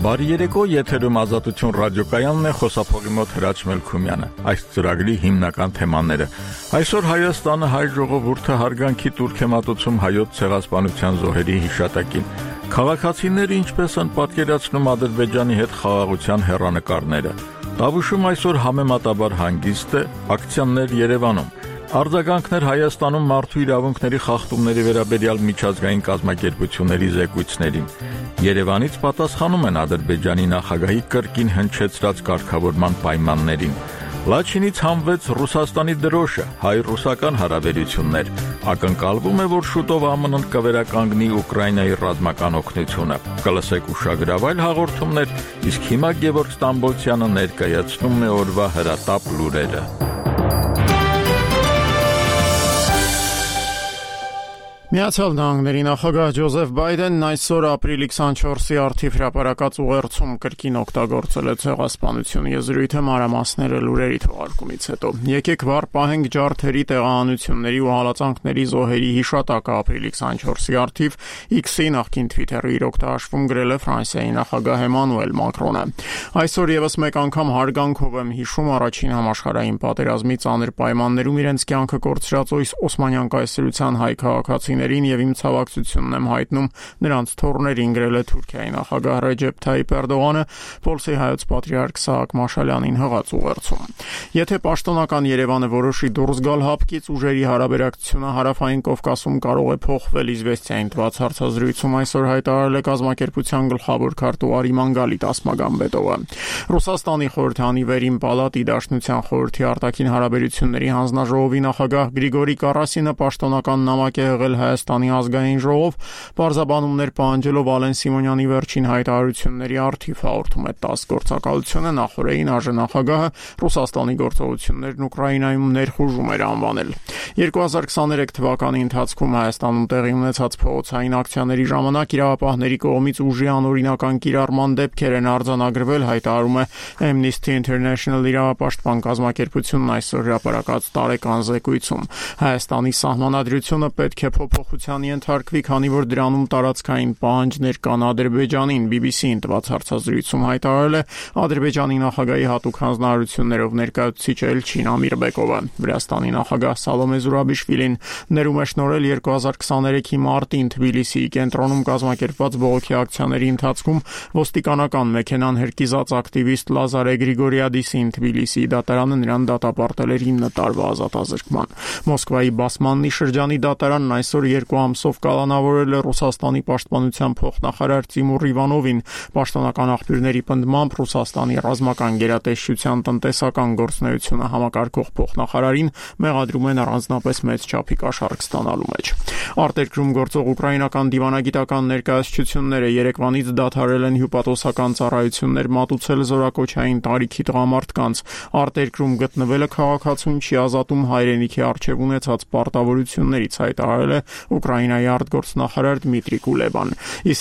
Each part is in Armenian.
Բարի երեկո, եթերում Ազատություն ռադիոկայանն է, խոսափողի մոտ Հրաչ Մելքումյանը։ Այս ծրագրի հիմնական թեմաները։ Այսօր Հայաստանը հայ ժողովուրդը հարգանքի տուրք է մատուցում հայոց ցեղասպանության զոհերի հիշատակին։ Քաղաքացիները ինչպես են պատկերացնում Ադրբեջանի հետ խաղաղության հեռանկարները։ Տավուշում այսօր համեմատաբար հանգիստ է, ակցիաներ Երևանում։ Արձագանքներ Հայաստանում մարդու իրավունքների խախտումների վերաբերյալ միջազգային կազմակերպությունների զեկույցներին։ Երևանից պատասխանում են Ադրբեջանի նախագահի կրկին հնչեցրած կարգավորման պայմաններին։ Լաչինից հանվեց Ռուսաստանի դրոշը, հայ-ռուսական հարաբերություններ։ Ակնկալվում է, որ շուտով ԱՄՆ-ն կվերականգնի Ուկրաինայի ռազմական օգնությունը։ Կլսեք ուշագրավայր հաղորդումներ, իսկ հիմա Գևորգ Ստամբոլցյանը ներկայացնում է օրվա հրատապ լուրերը։ Միացյալ Նահանգների նախագահ Ջոզեֆ Բայդենն այսօր ապրիլի 24-ի առթիվ հրապարակած ուղերձում կրկին օգտագործել է ցեղասպանություն եզրույթը մանրամասները լուրերի թողարկումից հետո։ Եկեք վառ պահենք ջարդերի, տեղահանությունների ու հալածանքների զոհերի հիշատակը ապրիլի 24-ի առթիվ X-ի նախկին Twitter-ի իր օգտահաշվում գրել է Ֆրանսիայի նախագահ Էմանուել Մակրոնը։ Այսօր եւս մեկ անգամ հարգանքով եմ հիշում առաջին համաշխարհային պատերազմի ծանր պայմաններում իրենց կյանքը կորցրած Օսմանյան կայսրության հայ քաղաքացիներին եւ իմ ցավակցությունն եմ հայտնում նրանց թոռներին, գրել է Թուրքիայի նախագահ Ռեջեփ Թայիփ Էրդողանը Պոլսի հայոց պատրիարք Սահակ Մաշալյանին հղած ուղերձում։ Եթե պաշտոնական Երևանը որոշի դուրս գալ հապկից, ուժերի հարաբերակցությունը հարավային Կովկասում կարող է փոխվել, Իզվեստիային տված հարցազրույցում այսօր հայտարարել է կազմակերպության գլխավոր քարտուղար Իմանգալիտ Ասմագամբետովը։ Ռուսաստանի խորհրդանի վերին պալատի Դաշնության խորհրդի արտաքին հարաբերությունների հանձնաժողովի նախագահ Գրիգորի Կարասինը պաշտոնական նամակ է եղել Հայաստանի ազգային ժողով, պարզաբանումներ պահանջելով Ալեն Սիմոնյանի վերջին հայտարարությունների առթիվ հաղորդում է 10 գործակալությունը նախորդին ԱԺ-նախագահը Ռուսաստանի գործողություններն Ուկրաինայում ներխուժում էր անվանել։ 2023 թվականի ընթացքում Հայաստանում տեղի ունեցած փողոցային ակցիաների ժամանակ իրավապահների կողմից ուժի անօրինական կիրառման դեպքեր են արձանագրվել, հայտարարում է Amnesty International իրավապաշտպան կազմակերպությունն այսօր հրապարակած տարեկան զեկույցում։ Հայաստանի սահմանադրությունը պետք է փոփոխության ենթարկվի, քանի որ դրանում տարածքային պահանջներ կան Ադրբեջանին, BBC-ին տված հարցազրույցում հայտարարել է Ադրբեջանի նախագահի հատուկ հանձնարարություններով ներկայացուցիչ Էլչին Ամիրբեկովը։ Վրաստանի նախագահ Սալոմե Զուրաբիշվիլին ներում է շնորհել 2023-ի մարտին Թբիլիսիի կենտրոնում կազմակերպված բողոքի ակցիաների ընթացքում ոստիկանական մեքենան հրկիզած ակտիվիստ Լազարե Գրիգորիադիսին Թբիլիսիի դատարանը նրան դատապարտել էր 9 տարվա ազատազրկման։ Մոսկվայի Բասմաննի շրջանի դատարանն այսօր 2 ամսով կալանավորել է Ռուսաստանի պաշտպանության փոխնախարար Տիմուր Իվանովին։ Պաշտոնական աղբյուրների պնդմամբ Ռուսաստանի ռազմական գերատեսչության տնտեսական գործունեությունը համակարգող փոխնախարարին մեղադրում են առանձնապես մեծ չափի կաշառք ստանալու մեջ։ Արտերկրում գործող ուկրաինական դիվանագիտական ներկայացությունները երեկվանից դադարել են հյուպատոսական ծառայություններ մատուցել զորակոչային տարիքի տղամարդկանց։ Արտերկրում գտնվելը քաղաքացուն չի ազատում հայրենիքի առջև ունեցած պարտավորություններից, հայտարարել է Ուկրաինայի արտգործնախարար Դմիտրի Կուլեբան։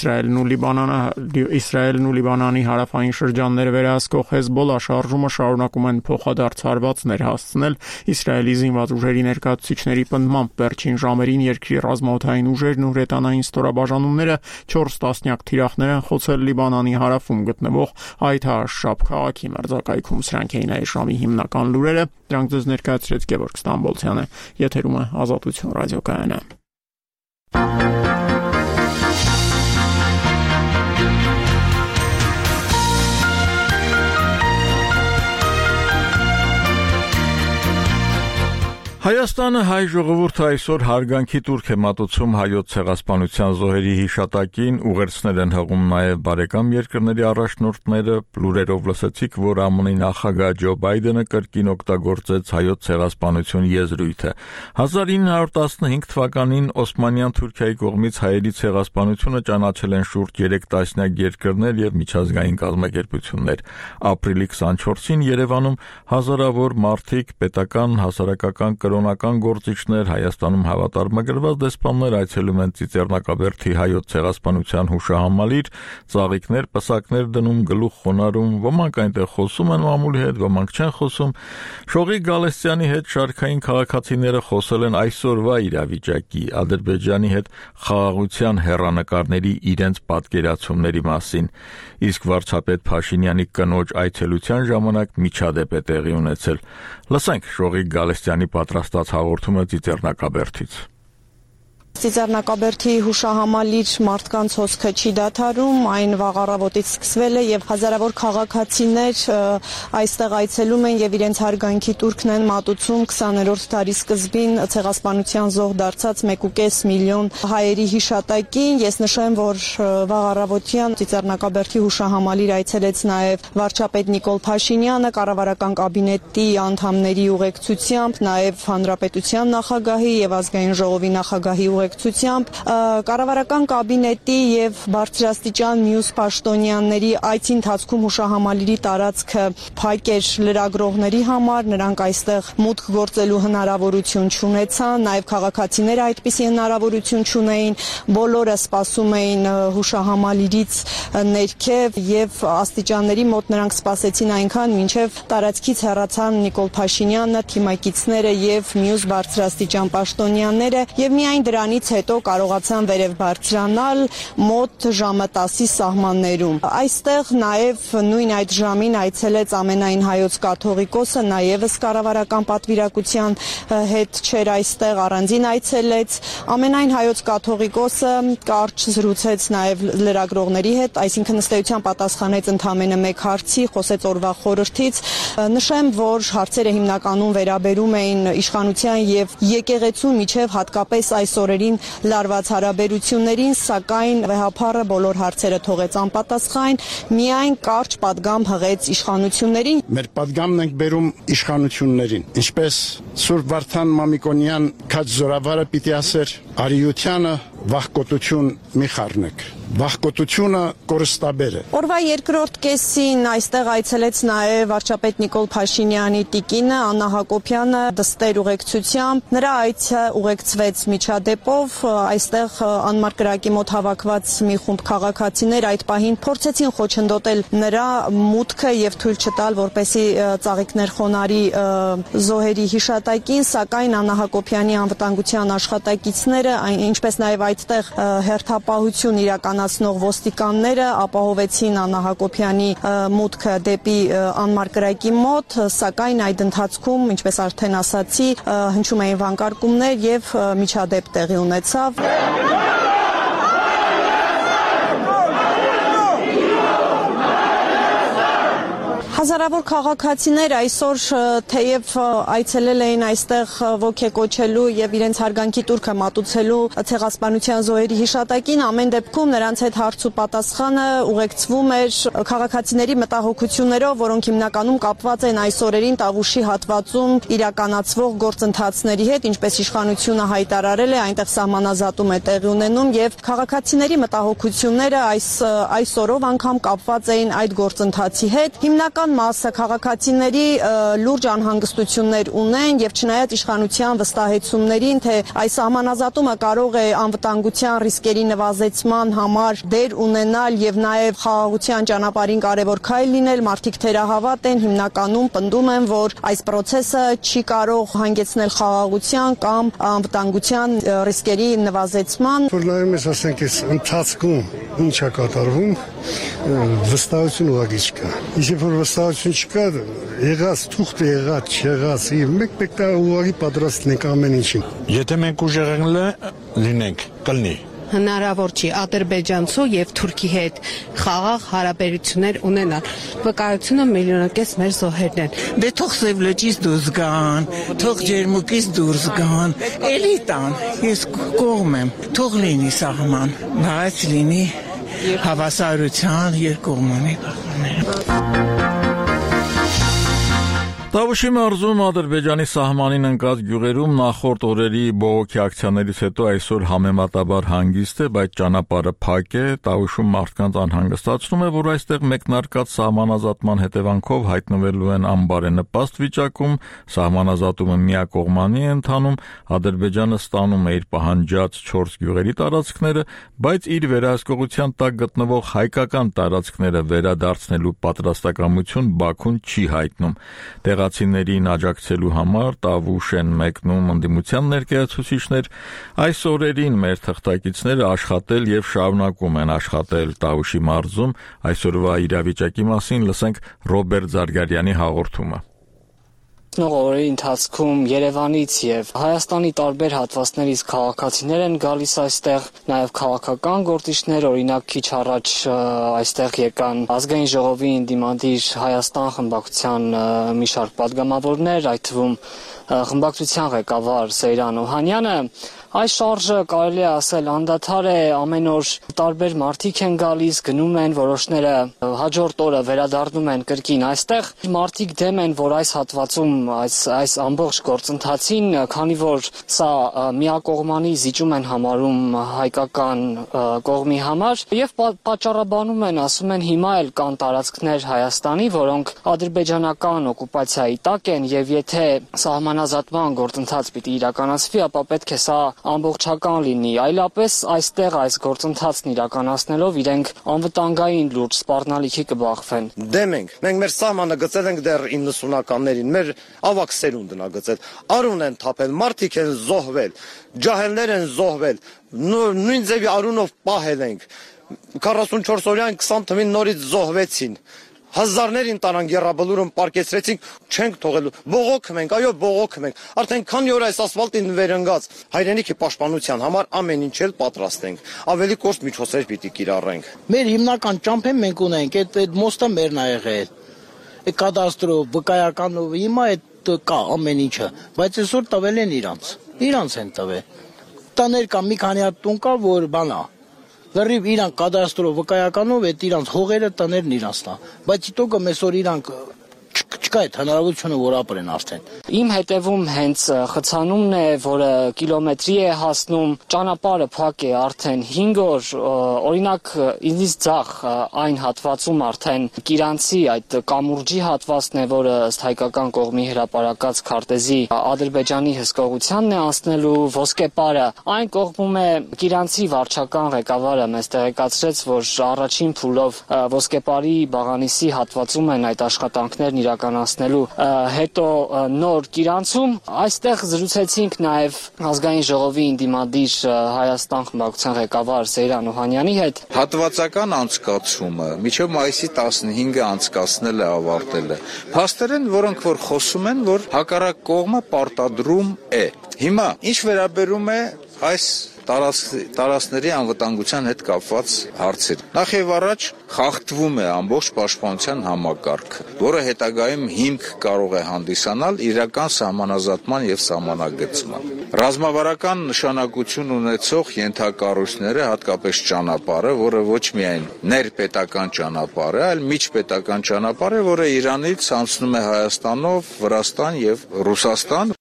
Իսրայելն ու Լիբանանի հարավային շրջանները վերահսկող Հեզբոլլա շարժումը շարունակում են փոխադարձ հարվածներ հասցնել Իսրայելի զինված ուժերի ներկայացուցիչների պնդմամբ վերջին ժամերին երկրի ռազմաօդային ուժերն ու հրետանային ստորաբաժանումները 4 տասնյակ թիրախներ են խոցել Լիբանանի հարավում գտնվող Այթ Աշշաբ քաղաքի մերձակայքում։ Սրանք էին այս ժամի հիմնական լուրերը, դրանք ձեզ ներկայացրեց Գևորգ Ստամբոլցյանը։ Եթերում է Ազատություն ռադիոկայանը։ Հայաստանը հայ ժողովուրդը այսօր հարգանքի տուրք է մատուցում հայոց ցեղասպանության զոհերի հիշատակին, ուղերձներ են հղում նաև բարեկամ երկրների առաջնորդները, լուրերով լսեցիք, որ ԱՄՆ-ի նախագահ Ջո Բայդենը կրկին օգտագործեց հայոց ցեղասպանություն եզրույթը։ 1915 թվականին Օսմանյան Թուրքիայի կողմից հայերի ցեղասպանությունը ճանաչել են շուրջ 3 տասնյակ երկրներ եւ միջազգային կազմակերպություններ։ Ապրիլի 24-ին Երևանում հազարավոր մարդիկ պետական հասարակական կրոնական գործիչներ, Հայաստանում հավատարմագրված դեսպաններ այցելում են Ծիծեռնակաբերդի հայոց ցեղասպանության հուշահամալիր, ծաղիկներ, պսակներ դնում, գլուխ խոնարհում, ոմանք այնտեղ խոսում են մամուլի հետ, ոմանք չեն խոսում։ Շողիկ Գալստյանի հետ շարքային քաղաքացիները խոսել են այսօրվա իրավիճակի, Ադրբեջանի հետ խաղաղության հեռանկարների իրենց պատկերացումների մասին, իսկ վարչապետ Փաշինյանի կնոջ այցելության ժամանակ միջադեպ է տեղի ունեցել։ Լսենք Շողիկ Գալստյանի պատրաստած հաղորդումը Ծիծեռնակաբերդից։ Ծիծեռնակաբերդի հուշահամալիր մարդկանց հոսքը չի դադարում, այն վաղ առավոտից սկսվել է եւ հազարավոր քաղաքացիներ այստեղ այցելում են եւ իրենց հարգանքի տուրքն են մատուցում 20-րդ դարի սկզբին ցեղասպանության զոհ դարձած 1.5 միլիոն հայերի հիշատակին։ Ես նշեմ, որ վաղ առավոտյան Ծիծեռնակաբերդի հուշահամալիր այցելեց նաեւ վարչապետ Նիկոլ Փաշինյանը, կառավարական կաբինետի անդամների ուղեկցությամբ, նաեւ հանրապետության նախագահի եւ ազգային ժողովի նախագահի ուղեկցությամբ կառավարական կաբինետի եւ բարձրաստիճան մյուս պաշտոնյաների այցի ընթացքում հուշահամալիրի տարածքը փակ էր լրագրողների համար, նրանք այստեղ մուտք գործելու հնարավորություն չունեցան, նաեւ քաղաքացիները այդպիսի հնարավորություն չունեին, բոլորը սպասում էին հուշահամալիրից ներքև եւ աստիճանների մոտ նրանք սպասեցին այնքան, մինչեւ տարածքից հեռացան Նիկոլ Փաշինյանը, թիմակիցները եւ մյուս բարձրաստիճան պաշտոնյաները եւ միայն դրանից հետո կարողացան վերև բարձրանալ մոտ ժամը 10-ի սահմաններում։ Այստեղ նաև նույն այդ ժամին այցելեց ամենայն հայոց կաթողիկոսը, նաև կառավարական պատվիրակության հետ չէր այստեղ, առանձին այցելեց։ Ամենայն հայոց կաթողիկոսը կարճ զրուցեց նաև լրագրողների հետ, այսինքն ըստ էության պատասխանեց ընդամենը մեկ հարցի, խոսեց օրվա խորհրդից։ Նշեմ, որ հարցերը հիմնականում վերաբերում էին իշխանության եւ եկեղեցու միջև հատկապես այս օրերին լարված հարաբերություններին, սակայն վեհափառը բոլոր հարցերը թողեց անպատասխան, միայն կարճ պատգամ հղեց իշխանություններին։ Մեր պատգամն ենք բերում իշխանություններին, ինչպես Սուրբ Վարդան Մամիկոնյան քաջ զորավարը պիտի ասեր, արիությանը վախկոտություն մի խառնեք։ Վախկոտությունը կորստաբեր է։ Օրվա երկրորդ կեսին այստեղ այցելեց նաև վարչապետ Նիկոլ Փաշինյանի տիկինը Աննա Հակոբյանը դստեր ուղեկցությամբ։ Նրա այցը ուղեկցվեց միջադեպով, այստեղ անմար կրակի մոտ հավաքված մի խումբ քաղաքացիներ այդ պահին փորձեցին խոչընդոտել նրա մուտքը եւ թույլ չտալ, որպեսզի ծաղիկներ խոնարհի զոհերի հիշատակին, սակայն Աննա Հակոբյանի անվտանգության աշխատակիցները, ինչպես նաև այդտեղ հերթապահություն իրականացնող ոստիկանները ապահովեցին Աննա Հակոբյանի մուտքը դեպի անմար կրակի մոտ, սակայն այդ ընթացքում, ինչպես արդեն ասացի, հնչում էին վանկարկումներ եւ միջադեպ տեղի ունեցավ։ Հազարավոր քաղաքացիներ այսօր թեև այցելել էին այստեղ ոգեկոչելու եւ իրենց հարգանքի տուրքը մատուցելու ցեղասպանության զոհերի հիշատակին, ամեն դեպքում նրանց հետ հարց ու պատասխանը ուղեկցվում էր քաղաքացիների մտահոգություններով, որոնք հիմնականում կապված են այս օրերին Տավուշի հատվածում իրականացվող գործընթացների հետ, ինչպես իշխանությունը հայտարարել է, այնտեղ սահմանազատում է տեղի ունենում եւ քաղաքացիների մտահոգությունները այս օրով անգամ կապված էին այդ գործընթացի հետ։ Հիմնական մասը քաղաքացիների լուրջ անհանգստություններ ունեն եւ չնայած իշխանության վստահեցումներին, թե այս սահմանազատումը կարող է անվտանգության ռիսկերի նվազեցման համար դեր ունենալ եւ նաեւ խաղաղության ճանապարհին կարեւոր քայլ լինել, մարդիկ թերահավատ են, հիմնականում պնդում են, որ այս process-ը չի կարող հանգեցնել խաղաղության կամ անվտանգության ռիսկերի նվազեցման։ Որ նայում ես, ասենք, այս ընթացքում ինչ է կատարվում, վստահություն ուղղակի չկա։ Իսկ որ վստահություն չկա, եղած թուղթը եղած, չեղած, մեկ դա ուղղակի պատրաստ ենք ամեն ինչին։ Եթե մենք ուժեղ լինենք, կլինի։ Հնարավոր չի ադրբեջանցու եւ թուրքի հետ խաղաղ հարաբերություններ ունենալ։ Վկայությունը միլիոնակես մեր զոհերն են։ Դե թող Սև լճից դուրս գան, թող Ջերմուկից դուրս գան, էլի տան։ Ես կողմ եմ, թող լինի սահման, բայց լինի հավասարության երկկողմանի։ Տավուշի մարզում Ադրբեջանի սահմանին ընկած գյուղերում նախորդ օրերի բողոքի ակցիաներից հետո այսօր համեմատաբար հանգիստ է, բայց ճանապարհը փակ է, Տավուշում մարդկանց անհանգստացնում է, որ այստեղ մեկնարկած սահմանազատման հետևանքով հայտնվելու են անբարենպաստ վիճակում, սահմանազատումը միակողմանի է ընթանում, Ադրբեջանը ստանում է իր պահանջած 4 գյուղերի տարածքները, բայց իր վերահսկողության տակ գտնվող հայկական տարածքները վերադարձնելու պատրաստակամություն Բաքուն չի հայտնում։ Տեղացիներին աջակցելու համար Տավուշ են մեկնում ընդդիմության ներկայացուցիչներ, այս օրերին մեր թղթակիցները աշխատել եւ շարունակում են աշխատել Տավուշի մարզում, այսօրվա իրավիճակի մասին լսենք Ռոբերտ Զարգարյանի հաղորդումը։ Օրերի ընթացքում Երևանից եւ Հայաստանի տարբեր հատվածներից քաղաքացիներ են գալիս այստեղ, նաեւ քաղաքական գործիչներ, օրինակ քիչ առաջ այստեղ եկան ազգային ժողովի ընդդիմադիր Հայաստան խմբակցության մի շարք падգամավորներ, այդ թվում խմբակցության ղեկավար Սեյրան Օհանյանը։ Այս շարժը կարելի է ասել անդադար է, ամեն օր տարբեր մարդիկ են գալիս, գնում են, որոշները հաջորդ օրը վերադառնում են կրկին այստեղ։ Մարդիկ դեմ են, որ այս հատվածում այս ամբողջ գործընթացին, քանի որ սա միակողմանի զիջում են համարում հայկական կողմի համար եւ պատճառաբանում են, ասում են հիմա էլ կան տարածքներ Հայաստանի, որոնք ադրբեջանական օկուպացիայի տակ են եւ եթե սահմանազատման գործընթաց պիտի իրականացվի, ապա պետք է սա ամբողջական լինի, այլապես այստեղ այս գործընթացն իրականացնելով իրենք անվտանգային լուրջ սպառնալիքի կբախվեն։ Դեմ ենք, մենք մեր սահմանը գծել ենք դեռ 90-ականներին, մեր ավակ սերունդն է գծել, արուն են թափել, մարդիկ են զոհվել, ջահելներ են զոհվել, նույն ձևի արունով պահել ենք, 44 օրյան 20 թվին նորից զոհվեցին, հազարներին տարան գերաբլուրում պարկեցրեցինք, չենք թողելու, բողոքում ենք, այո բողոքում ենք, արդեն քանի օր այս ասֆալտին վերընկած, հայրենիքի պաշտպանության համար ամեն ինչ էլ պատրաստ ենք, ավելի կոշտ միջոցներ պիտի կիրառենք։ Մեր հիմնական ճամփեն մենք ունենք, այդ մոստը մերն ա եղել, այդ կադաստրով, վկայականով, հիմա այդ կա ամեն ինչը, բայց այսօր տվել են իրանց են տվել, տաներ կա մի քանի հատ տուն կա, որ բանա լրիվ իրանք կադաստրով, վկայականով այդ իրանց հողերը տներն իրանց տա, բայց իտոգը մեսօր իրանք չկա այդ հնարավորությունը, որ ապրեն արդեն։ Իմ հետևում հենց խցանումն է, որը կիլոմետրի է հասնում, ճանապարհը փակ է արդեն 5 օր, օրինակ ինձ ձախ այն հատվածում արդեն Կիրանցի այդ կամուրջի հատվածն է, որը ըստ հայկական կողմի հրապարակած քարտեզի Ադրբեջանի հսկողությանն է անցնելու ոսկեպարը, այն կողմում է Կիրանցի վարչական ղեկավարը մեզ տեղեկացրեց, որ առաջին փուլով ոսկեպարի Բաղանիսի հատվածում են այդ աշխատանքներն իրականացնելու, հետո նոր Կիրանցում, այստեղ զրուցեցինք նաև ազգային ժողովի ընդդիմադիր Հայաստան խմբակցության ղեկավար Սեյրան Օհանյանի հետ։ Հատվածական անցկացումը մինչև մայիսի 15-ը անցկացնել է, ավարտել է։ Փաստերեն, որոնք որ խոսում են, որ հակառակ կողմը պարտադրում է։ Հիմա ինչ վերաբերում է այս տարածքների անվտանգության հետ կապված հարցեր։ Նախ եւ առաջ խախտվում է ամբողջ պաշտպանության համակարգը, որը հետագայում հիմք կարող է հանդիսանալ իրական սահմանազատման եւ սահմանագծման։ Ռազմավարական նշանակություն ունեցող ենթակառույցները, հատկապես ճանապարհը, որը ոչ միայն ներպետական ճանապարհ է, այլ միջպետական ճանապարհ է, որը Իրանից անցնում է Հայաստանով, Վրաստան եւ Ռուսաստան։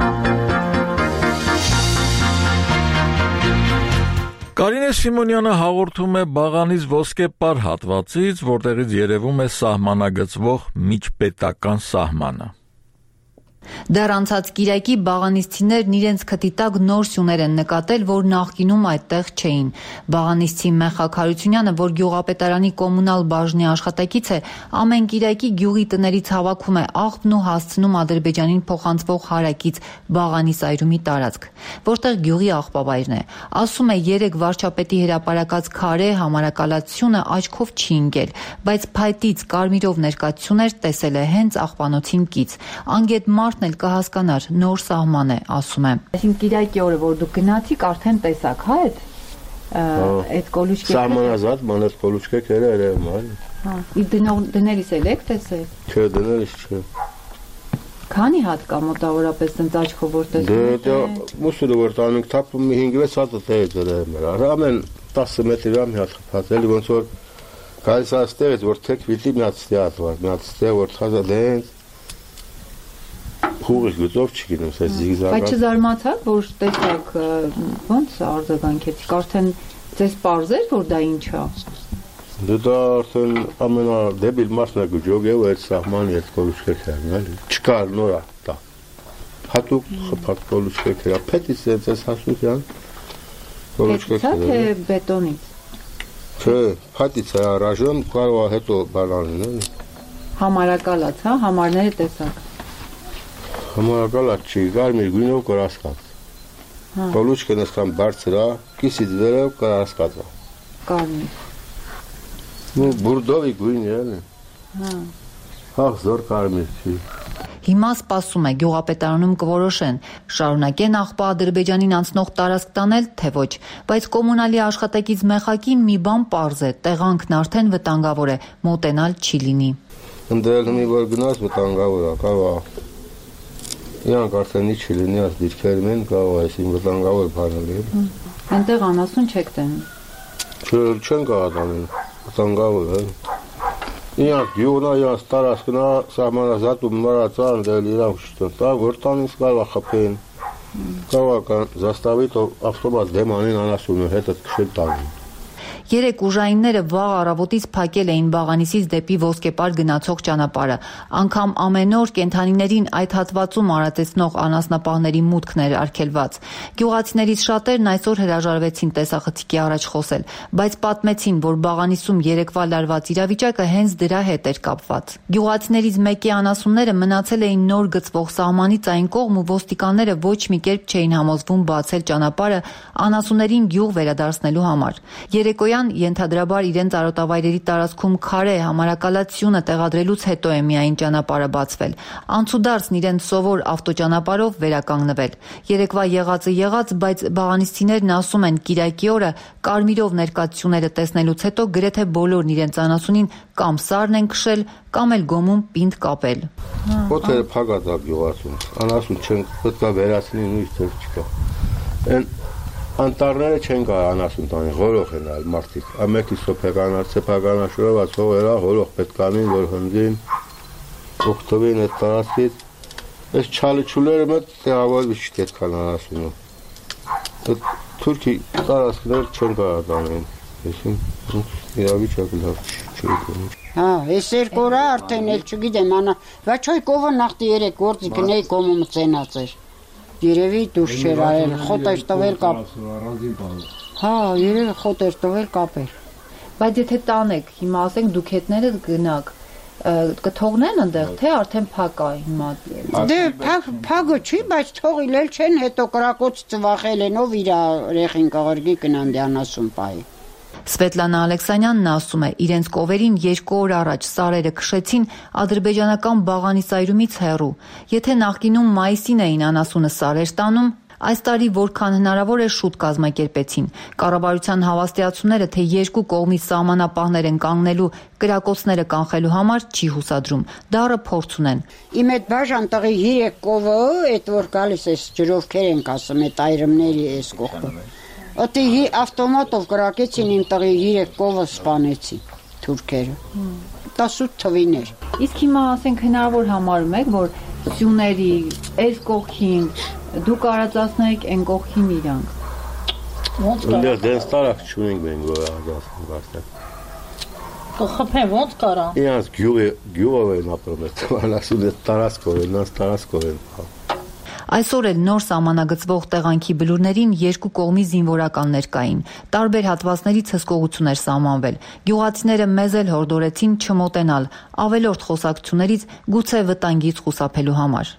Կարինե Սիմոնյանը հաղորդում է Բաղանից ոսկեպար հատվածից, որտեղից երևում է սահմանագծվող միջպետական սահմանը։ Դեռ անցած կիրակի բաղանիսցիներն իրենց քթի տակ նոր սյուներ են նկատել, որ նախկինում այդտեղ չէին։ Բաղանիսցի Մեխակ Հարությունյանը, որ գյուղապետարանի կոմունալ բաժնի աշխատակից է, ամեն կիրակի գյուղի տներից հավաքում է աղբն ու հասցնում Ադրբեջանին փոխանցվող հարակից Բաղանիս այրումի տարածք, որտեղ գյուղի աղբավայրն է։ Ասում է, 3 վարչապետի հրապարակած քարե համարակալացությունը աչքով չի ընկել, բայց փայտից կարմիրով ներկայացություններ տեսել է հենց աղբանոցին կից։ Անգետ մարդն էլ կհասկանար, նոր սահման է, ասում է։ Այսինքն Կիրակի օրը, որ դուք գնացիք, արդեն տեսաք, հա, այդ կոլուչկեքը։ Սահմանազատ մանր կոլուչկեքերը երևում է։ Հա, դներից էլ եք տեսել։ Չէ, դներից չէ։ Քանի հատ կա մոտավորապես ցած աչքով որ տեսնում։ Դե մուսուրը որ տանենք թափում 5-6 հատ է դրել մեր։ Ամեն 10 մետրի մի հատ խփած էլի ոնց որ գալիս այստեղից որ թեք վիճի մի հատ ստիած վար, մի հատ ստե որ թազա դեն Քուղի գծով չգիտեմ, սա զիգզագ։ Բայց չզարմացաք, որ տեսակ ոնց արձագանքեցիք, արդեն ձեզ պարզեր, որ դա ինչ է։ Դա արդեն ամենադեբիլ մասն է գյուղ է, այդ սահմանի այդ կոլուշկերն է, չկար նորա դա։ Հատուկ խփած կոլուշկեր, փետից էս հասության կոլուշկեր։ Փետից է թե բետոնից։ Չէ, փետից է ռաժոն կարող է հետո բանալին, էլի։ Համարակալած, հա, համարները տեսակ։ Համարակալած չի, կարմիր գույնով կրասկած։ Կոլուշկեն էսքան բարձր է, կիսից վերև կրասկած է։ Կարմիր։ Բուրդովի գույն է, էլի։ Հաղ կարմիր չի։ Հիմա սպասում է գյուղապետարանում կորոշեն, շարունակեն աղբա Ադրբեջանին անցնող տարածք տանել, թե ոչ, բայց կոմունալի աշխատակից մեխակին մի բան պարզ է, տեղանքն արդեն վտանգավոր է, մոտենալ չի լինի։ Ընդրել մի որ գնաց վտանգավոր է, կարող իրանք արդեն չի լինի այս դիրքերում են, կարող է այսին վտանգավոր բանել է։ Այնտեղ անասուն չեք տենում։ Չեն կարող տանել, վտանգավոր է։ Իրանք գյուղնա, իրանք տարածքնա, սահմանազատում մարածան դել իրանք շտոն, դա որ տանից կարող խփեն, կարող զաստավի ավտոմատ դեմանին անասունը հետը քշել տանին։ Երեք ուժայինները վաղ առավոտից փակել էին Բաղանիսից դեպի Ոսկեպար գնացող ճանապարհը, անգամ ամեն օր կենդանիներին այդ հատվածում արածեցնող անասնապահների մուտքն էր արգելված։ Գյուղացիներից շատերն այսօր հրաժարվեցին տեսախցիկի առաջ խոսել, բայց պատմեցին, որ Բաղանիսում երեկվա լարված իրավիճակը հենց դրա հետ էր կապված։ Գյուղացիներից մեկի անասունները մնացել էին նոր գծվող սահմանից այն կողմ ու ոստիկանները ոչ մի կերպ չէին համոզվում բացել ճանապարհը անասուններին գյուղ վերադարձնելու համար։ Երեկոյան ենթադրաբար իրենց արոտավայրերի տարածքում քարե համարակալացիոնը տեղադրելուց հետո է միայն ճանապարհը բացվել։ Անցուդարձն իրենց սովոր ավտոճանապարհով վերականգնվել։ Երեկվա եղածը եղած, բայց բաղանիսցիներն ասում են Կիրակի օրը կարմիրով ներկայացությունները տեսնելուց հետո գրեթե բոլորն իրենց անասունին կամ սարն են քշել, կամ էլ գոմում պինդ կապել։ Ոտերը փակած է գյուղացում, անասուն չեն պետք է վերացնի նույն թեր չկա։ Անտառները չեն կարող անասուն տանի, հորող են այլ մարդիկ, ամեկի սոփեկանաշորով ացողերա, հորող պետք անին, որ հնդին, օգտվին այդ տարածքից, այս չալիչուլերը մետ տեղավորվի չկետք են անասունը, թուրքի տարածքներ չեն կարող տանին, եսին իրավիճակ լավ չի։ Հա, այս երկու օր արդեն էլ չգիտեմ, բայց ոյ կովը նախտի երեք գործի գնեի կոմում ծենած էր։ Երևի դուրս չեր արել, խոտ էր տվել կապ։ Հա, երևի խոտ էր տվել կապեր։ Բայց եթե տանեք, հիմա ասենք դուք հետները գնաք, կթողնեն ընդեղ, թե արդեն փակ է հիմա։ Դե փակը չի, բայց թողիլ էլ չեն, հետո կրակոց ծվախել են ով իր ռեխին կղրգի կնան դյանասում պահի։ Սվետլանա Ալեքսանյանն ասում է, իրենց կովերին 2 օր առաջ սարերը քշեցին ադրբեջանական Բաղանիսայրումից հեռու։ Եթե նախկինում մայիսին էին անասունը սարեր տանում, այս տարի որքան հնարավոր է շուտ կազմակերպեցին։ Կառավարության հավաստիացումները, թե երկու կողմից սահմանապահներ են կանգնելու կրակոցները կանխելու համար չի հուսադրում։ Դառը փորձ ունեն։ Իմ այդ բաժան տղի 3 կովը, այդ որ գալիս էս ջրովքեր ենք ասում, այդ այրմների էս կողքը։ Ատի ավտոմատով կրակեցին իմ տղի 3 կովը սպանեցի թուրքերը։ 18 թվիներ։ Իսկ հիմա ասենք հնարավոր համարում եք, որ սյուների այս կողքին դուք արածացնեք այն կողքին իրանք։ Ոնց կա։ Դες տարակ չունենք մենք որ արածացնենք արդեն։ Կխփեն ոնց կարա։ Իրանք գյուղով են ապրում, ասում են տարածքով են, նաս տարածքով են։ Այսօր էլ նոր սահմանագծվող տեղանքի բլուրներին երկու կողմի զինվորականներ կային։ Տարբեր հատվածներից հսկողություն էր սահմանվել։ Գյուղացիները մեզ էլ հորդորեցին չմոտենալ, ավելորդ խոսակցություններից գուցե վտանգից խուսափելու համար։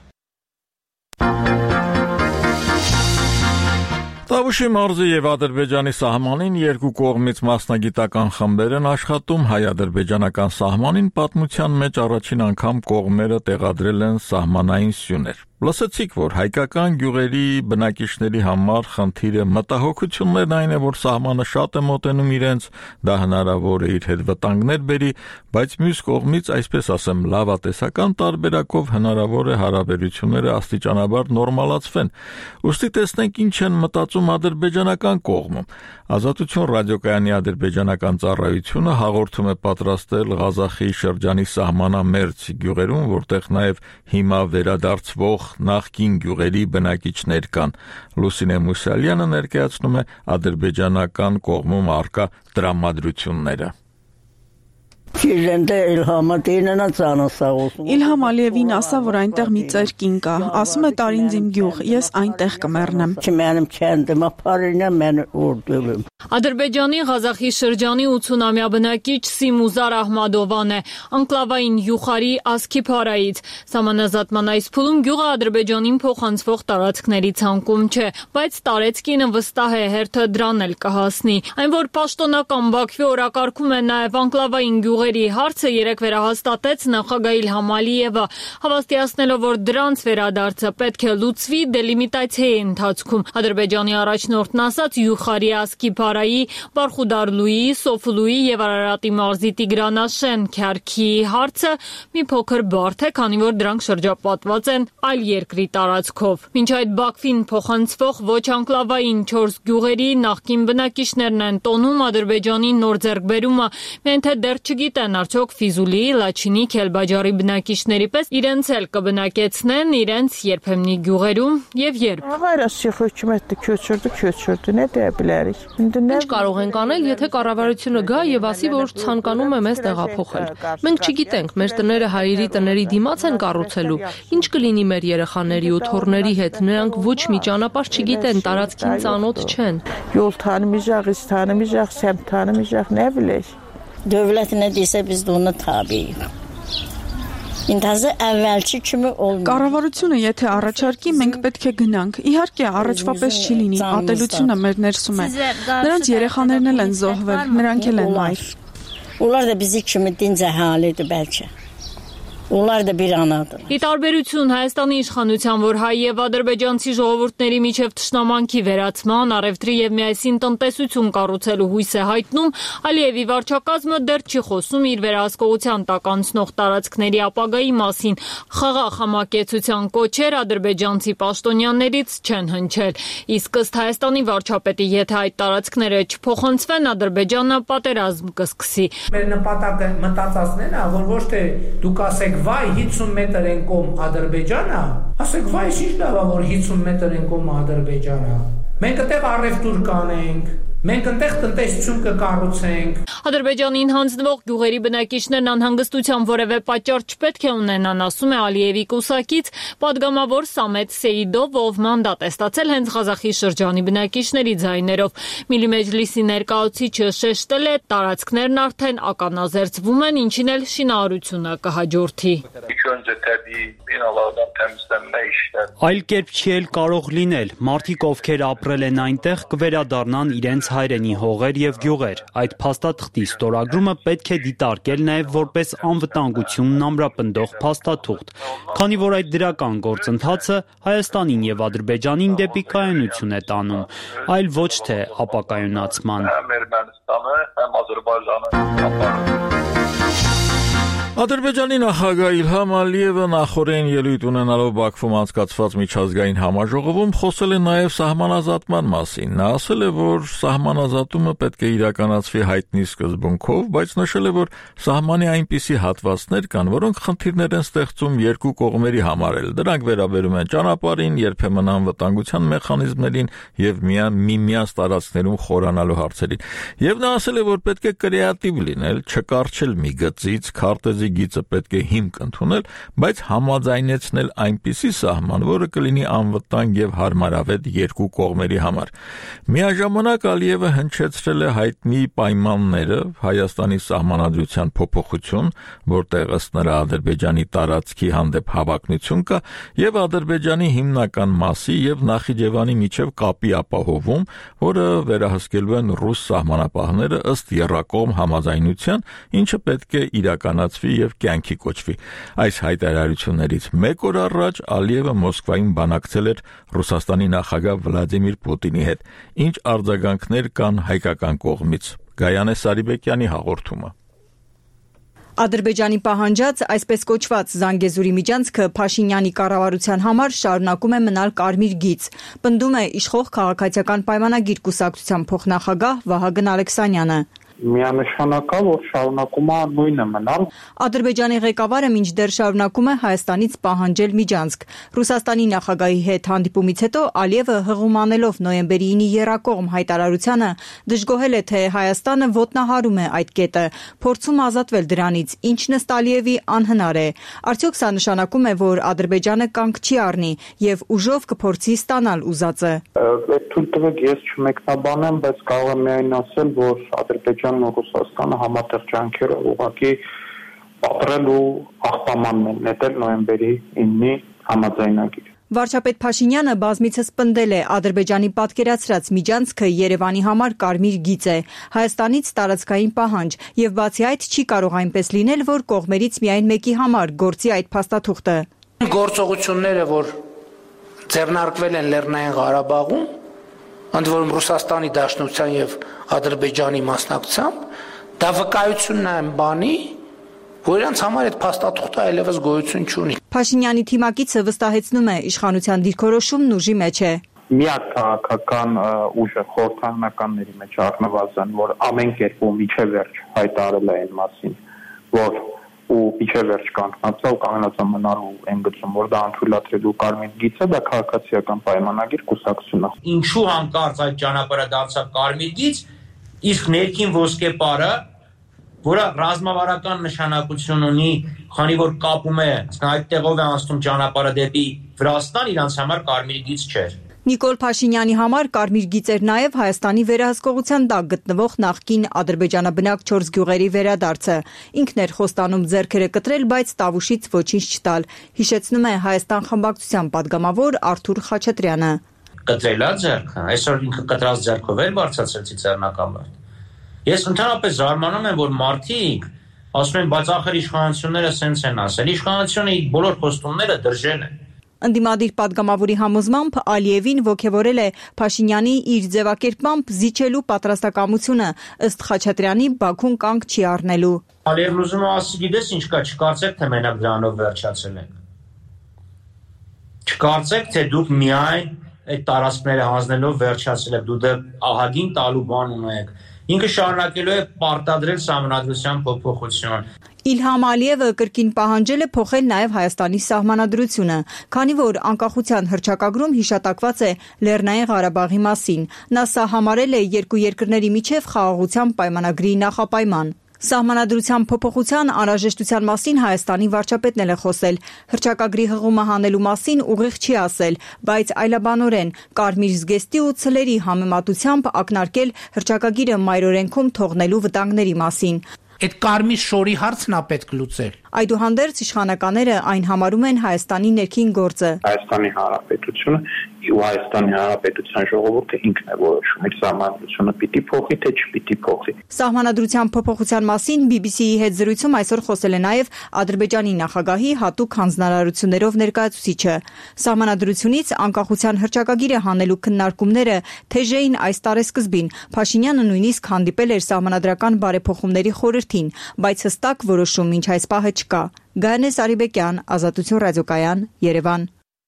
Տավուշի մարզի եւ Ադրբեջանի սահմանին երկու կողմից մասնագիտական խմբեր են աշխատում հայ-ադրբեջանական սահմանին պատմության մեջ առաջին անգամ կողմերը տեղադրել են սահմանային սյուներ։ Լսեցիք, որ հայկական գյուղերի բնակիչների համար խնդիրը մտահոգություններն այն է, որ սահմանը շատ է մոտենում իրենց, դա հնարավոր է իր հետ վտանգներ բերի, բայց մյուս կողմից, այսպես ասեմ, լավատեսական տարբերակով հնարավոր է հարաբերությունները աստիճանաբար նորմալացվեն։ Ուստի տեսնենք ինչ են մտածում ադրբեջանական կողմում։ Ազատություն ռադիոկայանի ադրբեջանական ծառայությունը հաղորդում է պատրաստել Ղազախի շրջանի սահմանամերձ գյուղերում, որտեղ նաև հիմա վերադարձվող նախկին գյուղերի բնակիչներ կան։ Լուսինե Մուսալյանը ներկայացնում է ադրբեջանական կողմում առկա տրամադրությունները։ Իլհամ Ալիևին ասա, որ այնտեղ մի ծեր կին կա, ասում է տարին իմ գյուղ, ես այնտեղ կմեռնեմ։ Ադրբեջանի Ղազախի շրջանի 80-ամյա բնակիչ Սիմուզար Ահմադովան է, անկլավային Յուխարի Ասքիփարայից։ Սահմանազատման այս փուլում գյուղը Ադրբեջանին փոխանցվող տարածքների ցանկում չէ, բայց տարեցկինը վստահ է հերթը դրան էլ կհասնի։ Այն որ պաշտոնական Բաքվի օրակարգում է նաև անկլավային գյուղերի հարցը երեք վերահաստատեց նախագահ Իլհամ Ալիևը, հավաստիացնելով, որ դրանց վերադարձը պետք է լուծվի դելիմիտացիայի ընթացքում։ Ադրբեջանի առաջնորդն ասաց Յուխարի Ասքիփարայի, Բարխուդարլուի, Սոֆուլուի եւ Արարատի մարզի Տիգրանաշեն Քյարքի հարցը մի փոքր բարդ է, քանի որ դրանք շրջապատված են այլ երկրի տարածքով։ Մինչ այդ Բաքվին փոխանցվող ոչ անկլավային 4 գյուղերի նախկին բնակիչներն են տոնում Ադրբեջանի նոր ձեռքբերումը, միայն թե դեռ չգիտեն արդյոք Ֆիզուլի, Լաչինի, Քելբաջարի բնակիչների պես իրենց էլ կբնակեցնեն իրենց երբեմնի գյուղերում եւ երբ։ Ինչ կարող ենք անել, եթե կառավարությունը գա եւ ասի, որ ցանկանում է մեզ տեղափոխել։ Մենք չգիտենք, մեր տները հայերի տների դիմաց են կառուցելու։ Ինչ կլինի մեր երեխաների ու թոռների հետ, նրանք ոչ մի ճանապարհ չգիտեն, տարածքին ծանոթ չեն։ Devlet ne dese biz de onu tabiiz. Կառավարությունը եթե առաջարկի, մենք պետք է գնանք։ Իհարկե, առաջվա պես չի լինի, ատելությունը մեր ներսում է։ Նրանց երեխաներն էլ են զոհվել, նրանք էլ են մայր։ Onlar da bizi kimi dinc əhalidir bəlkə. Onlar da bir anadır. Ի տարբերություն Հայաստանի իշխանության, որ հայ եւ ադրբեջանցի ժողովուրդների միջև թշնամանքի վերացման, առևտրի եւ միասին տնտեսություն կառուցելու հույս է հայտնում, Ալիևի վարչակազմը դեռ չի խոսում իր վերահսկողության տակ անցնող տարածքների ապագայի մասին։ Խաղաղ համակեցության կոչեր ադրբեջանցի պաշտոնյաներից չեն հնչել։ Իսկ ըստ Հայաստանի վարչապետի, եթե այդ տարածքները չփոխանցվեն, Ադրբեջանը պատերազմ կսկսի։ Մեր նպատակը մտածածն է, որ ոչ թե դուք ասեք վայ 50 մետր են կողմ Ադրբեջանը, ասեք վայ ինչ լավ է որ 50 մետր են կողմ Ադրբեջանը։ Մենք այդտեղ առևտուր կանենք, մենք այդտեղ տնտեսություն կկառուցենք։ Ադրբեջանին հանձնվող գյուղերի բնակիչներն անհանգստության որևէ պատճառ չպետք է ունենան, ասում է Ալիևի կուսակից պատգամավոր Սամետ Սեիդով, ով մանդատ է ստացել հենց Ղազախի շրջանի բնակիչների ձայներով։ Միլիմեջլիսի ներկայացուցիչը շեշտել է, տարածքներն արդեն ականազերծվում են, ինչին էլ շինարարությունը կհաջորդի։ Այլ կերպ չի էլ կարող լինել։ Մարդիկ, ովքեր ապրել են այնտեղ, կվերադառնան իրենց հայրենի հողեր եւ գյուղեր։ Այդ փաստաթղթի ստորագրումը պետք է դիտարկել նաեւ որպես անվտանգությունն ամրապնդող փաստաթուղթ, քանի որ այդ դրական գործընթացը Հայաստանին եւ Ադրբեջանին դեպի կայունություն է տանում, այլ ոչ թե ապակայունացման։ Ադրբեջանի նախագահ Իլհամ Ալիևը նախորդին ելույթ ունենալով Բաքվում անցկացված միջազգային համաժողովում խոսել է նաև սահմանազատման մասին։ Նա ասել է, որ սահմանազատումը պետք է իրականացվի հայտնի սկզբունքով, բայց նշել է, որ սահմանի այնպիսի հատվածներ կան, որոնք խնդիրներ են ստեղծում երկու կողմերի համար էլ։ Դրանք վերաբերում են ճանապարհին, երբեմն անվտանգության մեխանիզմներին եւ միմյանց տարածքներում խորանալու հարցերին։ Եվ նա ասել է, որ պետք է կրեատիվ լինել, չկարչել մի գծից, քարտեզի գիծը պետք է հիմք ընդունել, բայց համաձայնեցնել այնպիսի սահման, որը կլինի անվտանգ եւ հարմարավետ երկու կողմերի համար։ Միաժամանակ Ալիևը հնչեցրել է հայտնի պայմանները Հայաստանի սահմանադրության փոփոխություն, որտեղ ըստ նրա Ադրբեջանի տարածքի հանդեպ հավակնություն կա, եւ Ադրբեջանի հիմնական մասի եւ Նախիջևանի միջև կապի ապահովում, որը վերահսկելու են ռուս սահմանապահները ըստ եռակողմ համաձայնության, ինչը պետք է իրականացվի եւ կյանքի կոչվի։ Այս հայտարարություններից մեկ օր առաջ Ալիևը Մոսկվայում բանակցել էր Ռուսաստանի նախագահ Վլադիմիր Պուտինի հետ։ Ինչ արձագանքներ կան հայկական կողմից։ Գայանե Սարիբեկյանի հաղորդումը։ Ադրբեջանի պահանջած այսպես կոչված Զանգեզուրի միջանցքը Փաշինյանի կառավարության համար շարունակում է մնալ կարմիր գիծ, պնդում է իշխող քաղաքացիական պայմանագիր կուսակցության փոխնախագահ Վահագն Ալեքսանյանը։ միանշանակ է, որ շարունակում է նույնը մնալ։ Ադրբեջանի ղեկավարը մինչդեռ շարունակում է Հայաստանից պահանջել միջանցք։ Ռուսաստանի նախագահի հետ հանդիպումից հետո Ալիևը հղում անելով նոյեմբերի 9-ի եռակողմ հայտարարությանը դժգոհել է, թե Հայաստանը ոտնահարում է այդ կետը, փորձում ազատվել դրանից, ինչն ըստ Ալիևի անհնար է։ Արդյոք սա նշանակում է, որ Ադրբեջանը կանգ չի առնի եւ ուժով կփորձի ստանալ ուզածը։ Թույլ տվեք, ես չմեկնաբանեմ, բայց կարող եմ միայն ասել, որ Ադրբեջանն ու Ռուսաստանը համատեղ ջանքերով ուղղակի ապրել ու աղբամանն են նետել նոյեմբերի 9-ի համաձայնագիր։ Վարչապետ Փաշինյանը բազմիցս պնդել է Ադրբեջանի պատկերացրած միջանցքը Երևանի համար կարմիր գիծ է, Հայաստանից տարածքային պահանջ եւ բացի այդ չի կարող այնպես լինել, որ կողմերից միայն մեկի համար գործի այդ փաստաթուղթը։ Գործողությունները, որ ձեռնարկվել են Լեռնային Ղարաբաղում, ընդ որում Ռուսաստանի Դաշնության եւ Ադրբեջանի մասնակցությամբ, դա վկայությունն է այն բանի, որ իրանց համար այդ փաստաթուղթը այլևս գոյություն չունի։ Փաշինյանի թիմակիցը վստահեցնում է, իշխանության դիրքորոշումն ուժի մեջ է։ Միակ քաղաքական ուժը խորհրդարանականների մեջ առնվազն, որ ամեն կերպով միջև վերջ հայտարարել է այն մասին, որ ու միջև վերջ կանգնած է ու կանգնած է մնալու այն գծում, որ դա անթույլատրելու կարմիր գիծ է, դա քաղաքացիական պայմանագիր կուսակցություն է։ Ինչու հանկարծ այդ ճանապարհը դարձավ կարմիր գիծ, իսկ ներքին ոսկե պարը, որը ռազմավարական նշանակություն ունի, քանի որ կապում է, այդտեղով է անցնում ճանապարհը դեպի Վրաստան, իրանց համար կարմիր գիծ չէր։ Նիկոլ Փաշինյանի համար կարմիր գիծ էր նաև Հայաստանի վերահսկողության տակ գտնվող նախկին ադրբեջանաբնակ 4 գյուղերի վերադարձը։ Ինքն էր խոստանում ձեռքերը կտրել, բայց Տավուշից ոչինչ չտալ, հիշեցնում է Հայաստան խմբակցության падգամավոր Արթուր Խաչատրյանը։ Կտրելա ձեռքը, այսօր ինքը կտրած ձեռքով էր բարձրացել ցիցեռնական վարդ։ Ես ընդհանրապես զարմանում եմ, որ մարդիկ ասում են, բայց ախր իշխանությունները սենց են ասել, իշխանությունը բոլոր խոստումները դրժել են։ Ընդդիմադիր падգամավորի համոզմամբ Ալիևին ոգևորել է Փաշինյանի իր ձևակերպմամբ զիջելու պատրաստակամությունը, ըստ Խաչատրյանի Բաքուն կանգ չի առնելու։ Ալիևն ուզում է ասի, գիտես ինչ կա, չկարծեք, թե մենակ դրանով վերջացել ենք։ Չկարծեք, թե դուք միայն այդ տարածքները հանձնելով վերջացել եք, դու դեռ ահագին տալու բան ունեք։ Ինքը շարունակելու է պարտադրել սահմանադրության փոփոխություն։ Իլհամ Ալիևը կրկին պահանջել է փոխել նաև Հայաստանի սահմանադրությունը, քանի որ անկախության հռչակագրում հիշատակված է Լեռնային Ղարաբաղի մասին։ Նա սա համարել է երկու երկրների միջև խաղաղության պայմանագրի նախապայման։ Սահմանադրության փոփոխության անհրաժեշտության մասին Հայաստանի վարչապետն էլ է խոսել։ Հռչակագրի հղումը հանելու մասին ուղիղ չի ասել, բայց այլաբանորեն կարմիր զգեստի ու ցլերի համեմատությամբ ակնարկել հռչակագիրը մայրօրենքում թողնելու վտանգների մասին։ Այդ կարմիր շորի հարցն է պետք լուծել։ Այդուհանդերձ իշխանականները այն համարում են Հայաստանի ներքին գործը։ Հայաստանի Հանրապետությունը ու Հայաստանի Հանրապետության ժողովուրդը ինքն է որոշում իր սահմանադրությունը պիտի փոխի, թե չպիտի փոխի։ Սահմանադրության փոփոխության մասին BBC-ի հետ զրույցում այսօր խոսել է նաև Ադրբեջանի նախագահի հատուկ հանձնարարություններով ներկայացուցիչը։ Սահմանադրությունից անկախության հռչակագիրը հանելու քննարկումները թեժ էին այս տարեսկզբին։ Փաշինյանը նույնիսկ հանդիպել էր սահմանադրական բարեփոխումների խորհրդին, բայց հստակ որոշում մինչ այս պահը չկա։ Գայանե Սարիբեկյան, Ազատություն ռադիոկայան, Երևան։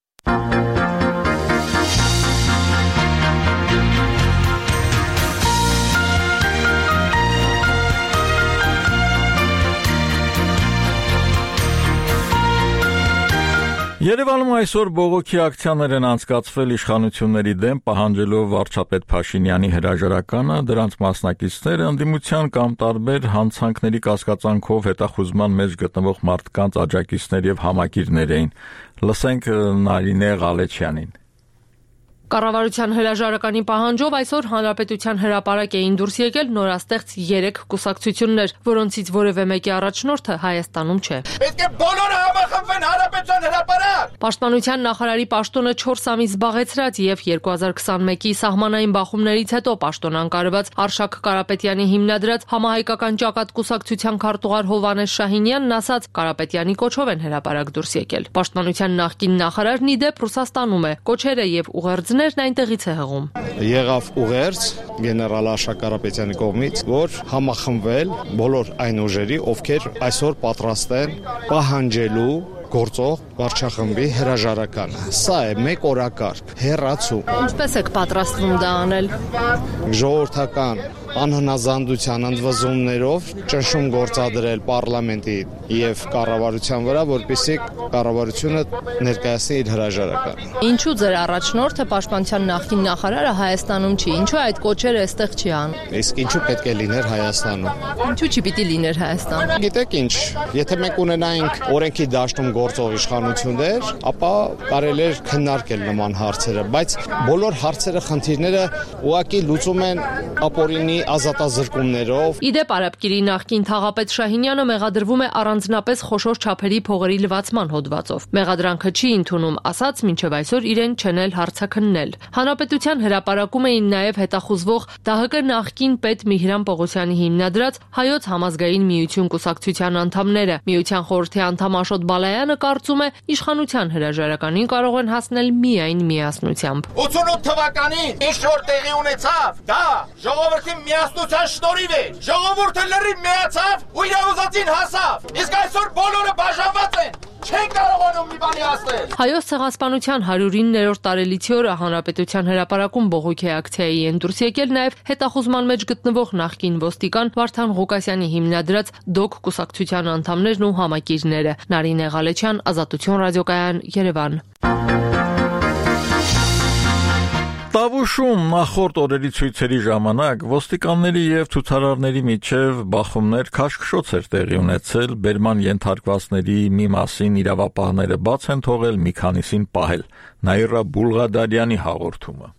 Երևանում այսօր բողոքի ակցիաներ են անցկացվել իշխանությունների դեմ պահանջելով վարչապետ Փաշինյանի հրաժարականը, դրանց մասնակիցները ընդդիմության կամ տարբեր հանցանքների կասկածանքով հետախուզման մեջ գտնվող մարդկանց աջակիցներ եւ համակիրներ էին։ Լսենք Նարինե Ղալեչյանին։ Կառավարության հրաժարականի պահանջով այսօր Հանրապետության հրապարակ էին դուրս եկել նորաստեղծ 3 կուսակցություններ, որոնցից որևէ մեկի առաջնորդը Հայաստանում չէ։ Պետք է բոլորը համախմբվեն Հանրապետության հրապարակ։ Պաշտպանության նախարարի պաշտոնը 4 ամիս զբաղեցրած եւ 2021-ի սահմանային բախումներից հետո պաշտոն անկարված Արշակ Կարապետյանի հիմնադրած համահայկական ճակատ կուսակցության քարտուղար Հովհաննես Շահինյանն ասաց, Կարապետյանի կոչով են հրապարակ դուրս եկել։ Պաշտպանության նախկին նախարարն ի դեպ Ռուսաստանում է, կոչերը եւ ուղերձներն այնտեղից է հղում։ Եղավ ուղերձ գեներալ Արշակ Կարապետյանի կողմից, որ համախմբվել բոլոր այն ուժերի, ովքեր այսօր պատրաստ են պահանջելու գործող վարչախմբի հրաժարականը։ Սա է մեկ օրակարգ, հեռացում։ Ինչպես եք պատրաստվում դա անել։ Ժողովրդական անհնազանդության ընդվզումներով ճնշում գործադրել պարլամենտի եւ կառավարության վրա, որպեսզի կառավարությունը ներկայացնի իր հրաժարականը։ Ինչու ձեր առաջնորդը պաշտպանության նախկին նախարարը Հայաստանում չի։ Ինչու այդ կոչերը այստեղ չի անում։ Իսկ ինչու պետք է լիներ Հայաստանում։ Ինչու չի պիտի լիներ Հայաստանում։ Գիտեք ինչ, եթե մենք ունենայինք օրենքի դաշտում գործող իշխանություններ, ապա կարելի էր քննարկել նման հարցերը, բայց բոլոր հարցերը, խնդիրները ուղղակի լուծում են ապօրինի ազատազրկումներով։ Իդեպ Արաբկիրի նախկին թաղապետ Շահինյանը մեղադրվում է առանձնապես խոշոր չափերի փողերի լվացման հոդվածով։ Մեղադրանքը չի ընդունում, ասաց մինչև այսօր իրեն չեն էլ հարցաքննել։ Հանրապետության հրապարակում էին նաև հետախուզվող ԴՀԿ նախկին պետ Միհրան Պողոսյանի հիմնադրած Հայոց համազգային միություն կուսակցության անդամները։ Միության խորհրդի անդամ Աշոտ Բալայանը կարծում է, իշխանության հրաժարականին կարող են հասնել միայն միասնությամբ։ 88 թվականին ինչ որ տեղի ունեցավ, դա ժողովրդի միասնության շնորհիվ է։ Ժողովուրդը լրիվ միացավ ու իր ուզածին հասավ։ Իսկ այսօր բոլորը բաժանված են։ Չեն կարողանում մի բանի հասնել։ Հայոց ցեղասպանության 109-րդ տարելիցի օրը Հանրապետության հրապարակում բողոքի ակցիայի են դուրս եկել նաև հետախուզման մեջ գտնվող նախկին ոստիկան Վարդան Ղուկասյանի հիմնադրած ԴՕԿ կուսակցության անդամներն ու համակիրները։ Նարինե Ղալեչյան, Ազատություն ռադիոկայան, Երևան։ Տավուշում նախորդ օրերի ցույցերի ժամանակ ոստիկանների եւ ցուցարարների միջև բախումներ քաշքշոց էր տեղի ունեցել, բերման ենթարկվածների մի մասին իրավապահները բաց են թողել, մի քանիսին պահել։ Նաիրա Բուլղադարյանի հաղորդումը։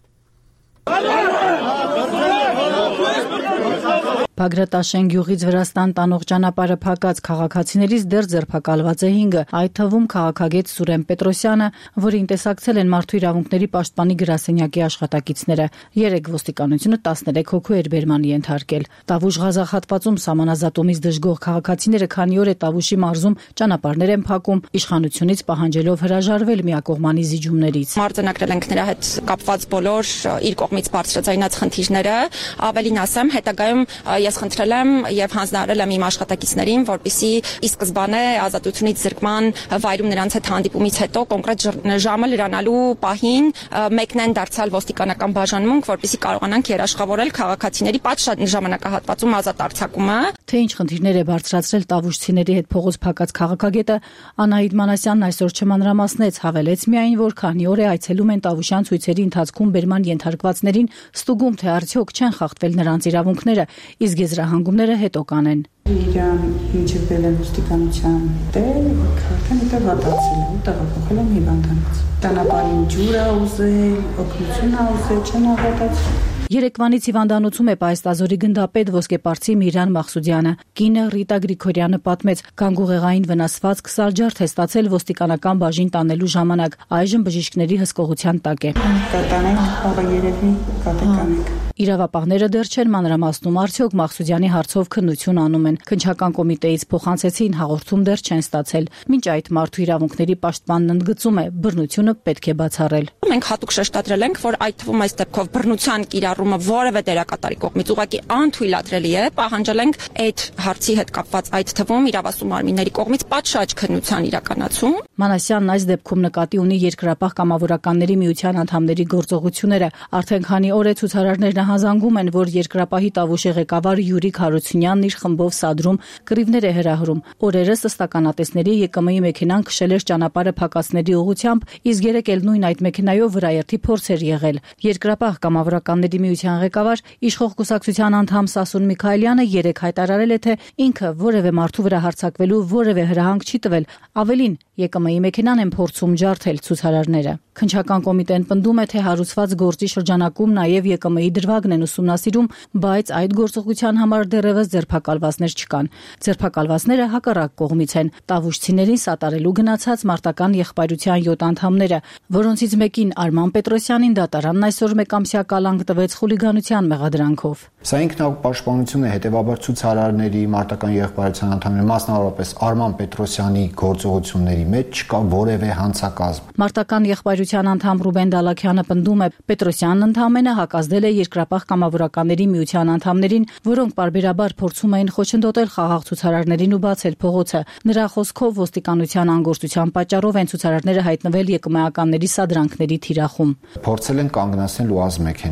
Բագրատաշեն գյուղից Վրաստան տանող ճանապարհը փակած քաղաքացիներից դեռ ձերբակալված է 5-ը, այդ թվում քաղաքագետ Սուրեն Պետրոսյանը, որին տեսակցել են մարդու իրավունքների պաշտպանի գրասենյակի աշխատակիցները։ 3 ոստիկանությունը 13 հոգու էր բերման ենթարկել։ Տավուշ Ղազախ հատվածում սահմանազատումից դժգոհ քաղաքացիները քանի օր է Տավուշի մարզում ճանապարհներ են փակում, իշխանությունից պահանջելով հրաժարվել միակողմանի զիջումներից։ Մարտունակրել ենք նրա հետ կապված բոլոր իր կողմից բարձրացած խնդիրները, ավելին ասեմ, հետագայում ես խնդրել եմ եւ հանձնարարել եմ իմ աշխատակիցներին, որպեսզի ի սկզբանե ազատությունից զրկման վայրում նրանց հետ հանդիպումից հետո կոնկրետ ժամը լրանալու պահին մեկնեն դարձալ ոստիկանական բաժանմունք, որպեսզի կարողանանք երաշխավորել քաղաքացիների պատշաճ ժամանակահատվածում ազատ արձակումը։ Թե ինչ խնդիրներ է բարձրացրել տավուշցիների հետ փողոց փակած քաղաքագետը Անահիտ Մանասյանն այսօր չմանրամասնեց, հավելեց միայն, որ քանի օր է այցելում են տավուշյան ցույցերի ընթացքում բերման ենթարկվածներին, ստուգում թե արդյոք չեն խախտվել նրանց իրավունքները, իսկ եզրահանգումները հետո կանեն։ Իրան մինչև բերել ոստիկանության տեղ, արդեն դա վատացել է, ու տեղափոխել եմ հիվանդանոց։ Ճանապարհին ջուր ա ուզել, օգնություն ա ուզել, չեն հավատացել։ Երեկվանից հիվանդանոցում է պայստազորի գնդապետ ոսկեպարծի Միրան Մախսուդյանը։ Կինը Ռիտա Գրիգորյանը պատմեց, կանգուղեղային վնասվածք սալջարդ է ստացել ոստիկանական բաժին տանելու ժամանակ, այժմ բժիշկների հսկողության տակ է։ Կտանենք, խաղը երևի, կտեկանենք։ Իրավապահները դեռ չեն մանրամասնում, արդյոք Մախսուդյանի հարցով քննություն անում են։ Քննչական կոմիտեից փոխանցեցին, հաղորդում դեռ չեն ստացել։ Մինչ այդ մարդու իրավունքների պաշտպանն ընդգծում է, բռնությունը պետք է բացառել։ Մենք հատուկ շեշտադրել ենք, որ այդ թվում այս դեպքով բռնության կիրառումը որևէ դերակատարի կողմից ուղղակի անթույլատրելի է, պահանջել ենք այդ հարցի հետ կապված այդ թվում իրավասու մարմինների կողմից պատշաճ քննության իրականացում։ Մանասյանն այս դեպքում նկատի ունի Երկրապահ կամավորականների միության անդամների գործողությունները։ Արդեն քանի օր է ցուցարարներն հազանգում են, որ Երկրապահի Տավուշի ղեկավար Յուրիկ Հարությունյանն իր խմբով սադրում կռիվներ է հրահրում։ Օրերս ըստ ականատեսների ԵԿՄ-ի մեքենան քշել էր ճանապարհը փակածների ուղղությամբ, իսկ երեկ էլ նույն այդ մեքենայով վրաերթի փորձ էր եղել։ Երկրապահ կամավորականների միության ղեկավար իշխող կուսակցության անդամ Սասուն Միքայելյանը երեկ հայտարարել է, թե ինքը որևէ մարդու վրա հարձակվելու որևէ հրահանգ չի տվել։ Ավելին, ԵԿՄ-ի մեքենան են փորձում ջարդել ցուցարարները։ Քննչական կոմիտեն պնդում է, թե հարուցված գործի շրջանակում նաև ԵԿՄ-ի դրվագն են ուսումնասիրում, բայց այդ գործողության համար դեռևս ձերբակալվածներ չկան։ Ձերբակալվածները հակառակ կողմից են՝ տավուշցիներին սատարելու գնացած մարտական եղբայրության 7 անդամները, որոնցից մեկին Արման Պետրոսյանին դատարանն այսօր մեկամսյա կալանք տվեց խուլիգանության մեղադրանքով։ Սա ինքնապաշտպանություն է, հետևաբար ցուցարարների, մարտական եղբայրության անդամների, մասնավորապես Արման Պետրոսյանի գործողությունների մեջ չկա որևէ հանցակազմ։ Մարտական եղբայրության անդամ Ռուբեն Դալաքյանը պնդում է, Պետրոսյանն ընդհանրապես հակազդել է Երկրապահ կամավորականների միության անդամներին, որոնք պարբերաբար փորձում էին խոչընդոտել խաղաղ ցուցարարներին ու բացել փողոցը։ Նրա խոսքով ոստիկանության անգործության պատճառով են ցուցարարները հայտնվել ԵԿՄ-ականների սադրանքների թիրախում։ Փորձել են կանգնեցնել ՈՒԱԶ մեքենան,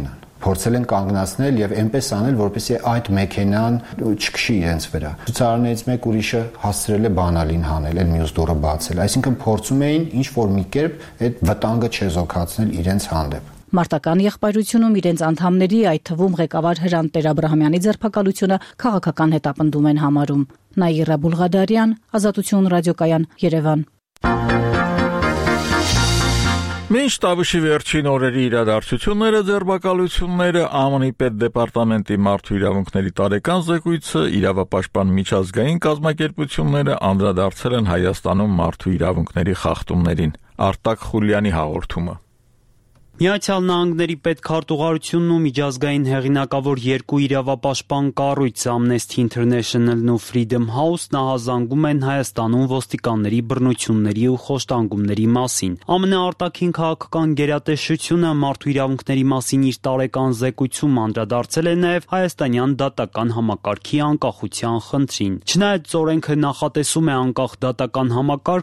փորձել են կանգնացնել եւ այնպես անել, որպեսզի այդ մեքենան չքշի իրենց վրա։ Ցուցարարներից մեկ ուրիշը հասցրել է բանալին հանել, այն մյուս դուռը բացել։ Այսինքն փորձում էին ինչ որ մի կերպ այդ վտանգը չեզոքացնել իրենց հանդեպ։ Մարտական եղբայրությունում իրենց անդամների, այդ թվում ղեկավար Հրանտ Տեր-Աբրահամյանի ձերբակալությունը քաղաքական հետապնդում են համարում։ Նաիրա Բուլղադարյան, Ազատություն ռադիոկայան, Երևան։ Մինչ Տավուշի վերջին օրերի իրադարձությունները, ձերբակալությունները, ԱՄՆ-ի պետդեպարտամենտի մարդու իրավունքների տարեկան զեկույցը, իրավապաշտպան միջազգային կազմակերպությունները անդրադարձել են Հայաստանում մարդու իրավունքների խախտումներին։ Արտակ Խուլյանի հաղորդումը։ Միացյալ Նահանգների պետքարտուղարությունն ու միջազգային հեղինակավոր երկու իրավապաշտպան կառույց Amnesty International-ն ու Freedom House-ն նահանգում են Հայաստանում ոստիկանների բռնությունների ու խոշտանգումների մասին։ ԱՄՆ արտաքին քաղաքական գերատեսչությունը մարդու իրավունքների մասին իր տարեկան զեկույցում անդրադարձել է նաև հայաստանյան դատական համակարգի անկախության խնդրին։ Չնայած ծորենքը նախատեսում է անկախ դատական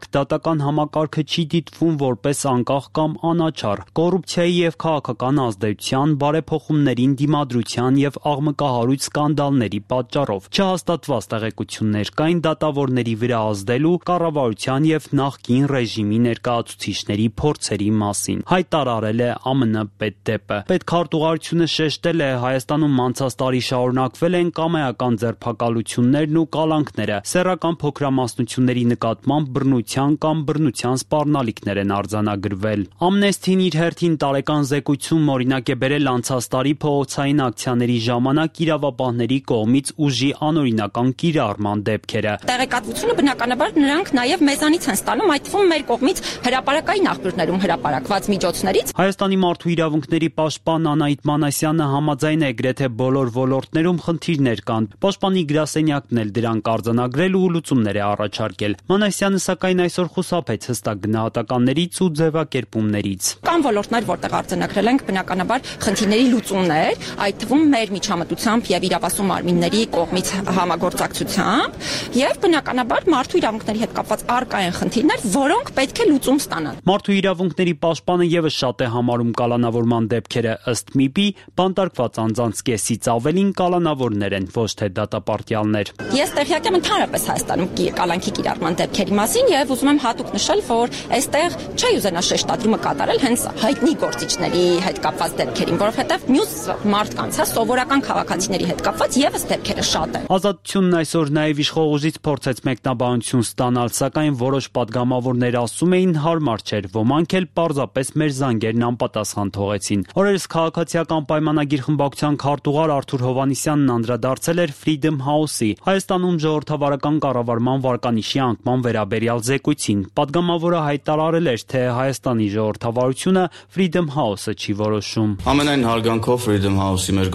համակարգը չի դիտվում որպես անկախ կամ անաչառ։ Կոռուպցիայի եւ քաղաքական ազդեցության, բարեփոխումներին, դիմադրության եւ աղմկահարույց սկանդալների պատճառով չհաստատված տեղեկություններ կային դատավորների վրա ազդելու, կառավարության եւ նախկին ռեժիմի ներկայացուցիչների փորձերի մասին, հայտարարել է ԱՄՆ պետդեպը։ Պետքարտուղարությունը շեշտել է, Հայաստանում անցած տարի շարունակվել են կամայական ձերբակալություններն ու կալանքները, սեռական փոքրամասնությունների նկատմամբ բռնության կամ բռնության սպառնալիքներ են արձանագրվել։ Ամնեստին իր հերթին տարեկան զեկույցում օրինակ է բերել անցած տարի փողոցային ակցիաների ժամանակ իրավապահների կողմից ուժի անօրինական կիրառման դեպքերը։ Տեղեկատվությունը բնականաբար նրանք նաև մեզանից են ստանում, այդ թվում մեր կողմից հրապարակային աղբյուրներում հրապարակված միջոցներից։ Հայաստանի մարդու իրավունքների պաշտպան Անահիտ Մանասյանը համաձայն է գրեթե բոլոր ոլորտներում խնդիրներ կան։ Պաշտպանի գրասենյակն էլ դրանք արձանագրել ու լուծումներ է առաջարկել։ Մանասյանը սակայն այսօր խուսափեց հստակ գնահատականներից ու ձևակերպումներից։ Կան ոլորտներ, որտեղ արձանագրել ենք բնականաբար խնդիրների լուծումներ, այդ թվում մեր միջամտությամբ եւ իրավասու մարմինների կողմից համագործակցությամբ եւ բնականաբար մարդու իրավունքների հետ կապված առկա են խնդիրներ, որոնք պետք է լուծում ստանան։ Մարդու իրավունքների պաշտպանը եւս շատ է համարում կալանավորման դեպքերը ըստ ՄԻՊ-ի, բանտարկված անձանց կեսից ավելին կալանավորներ են, ոչ թե դատապարտյալներ։ Ես տեղյակ եմ ընդհանրապես Հայաստանում կալանքի կիրառման դեպքերի մասին եւ ուզում եմ հատուկ նշել, որ այստեղ չի ուզենա շեշտադրումը կատարել հենց հայտնի գործիչների հետ կապված դեպքերին, որովհետեւ մյուս մարդկանց, սովորական քաղաքացիների հետ կապված եւս դեպքերը շատ են։ Ազատությունն այսօր նաեւ իշխող ուժից փորձեց մեկնաբանություն ստանալ, սակայն որոշ падգամավորներ ասում էին հարմար չէր, ոմանք էլ պարզապես մեր զանգերն անպատասխան թողեցին։ Օրերս քաղաքացիական պայմանագիր խմբակցության քարտուղար Արթուր Հովհաննիսյանն անդրադարձել էր Freedom House-ի Հայաստանում ժողովրդավարական կառավարման վարկանիշի անկման վերաբերյալ զեկույցին։ Падգամավորը հայտարարել էր, թե Հայաստանի ժողովրդավարությունը Freedom House-ը չի որոշում։ Ամենայն հարգանքով Freedom House-ի մեր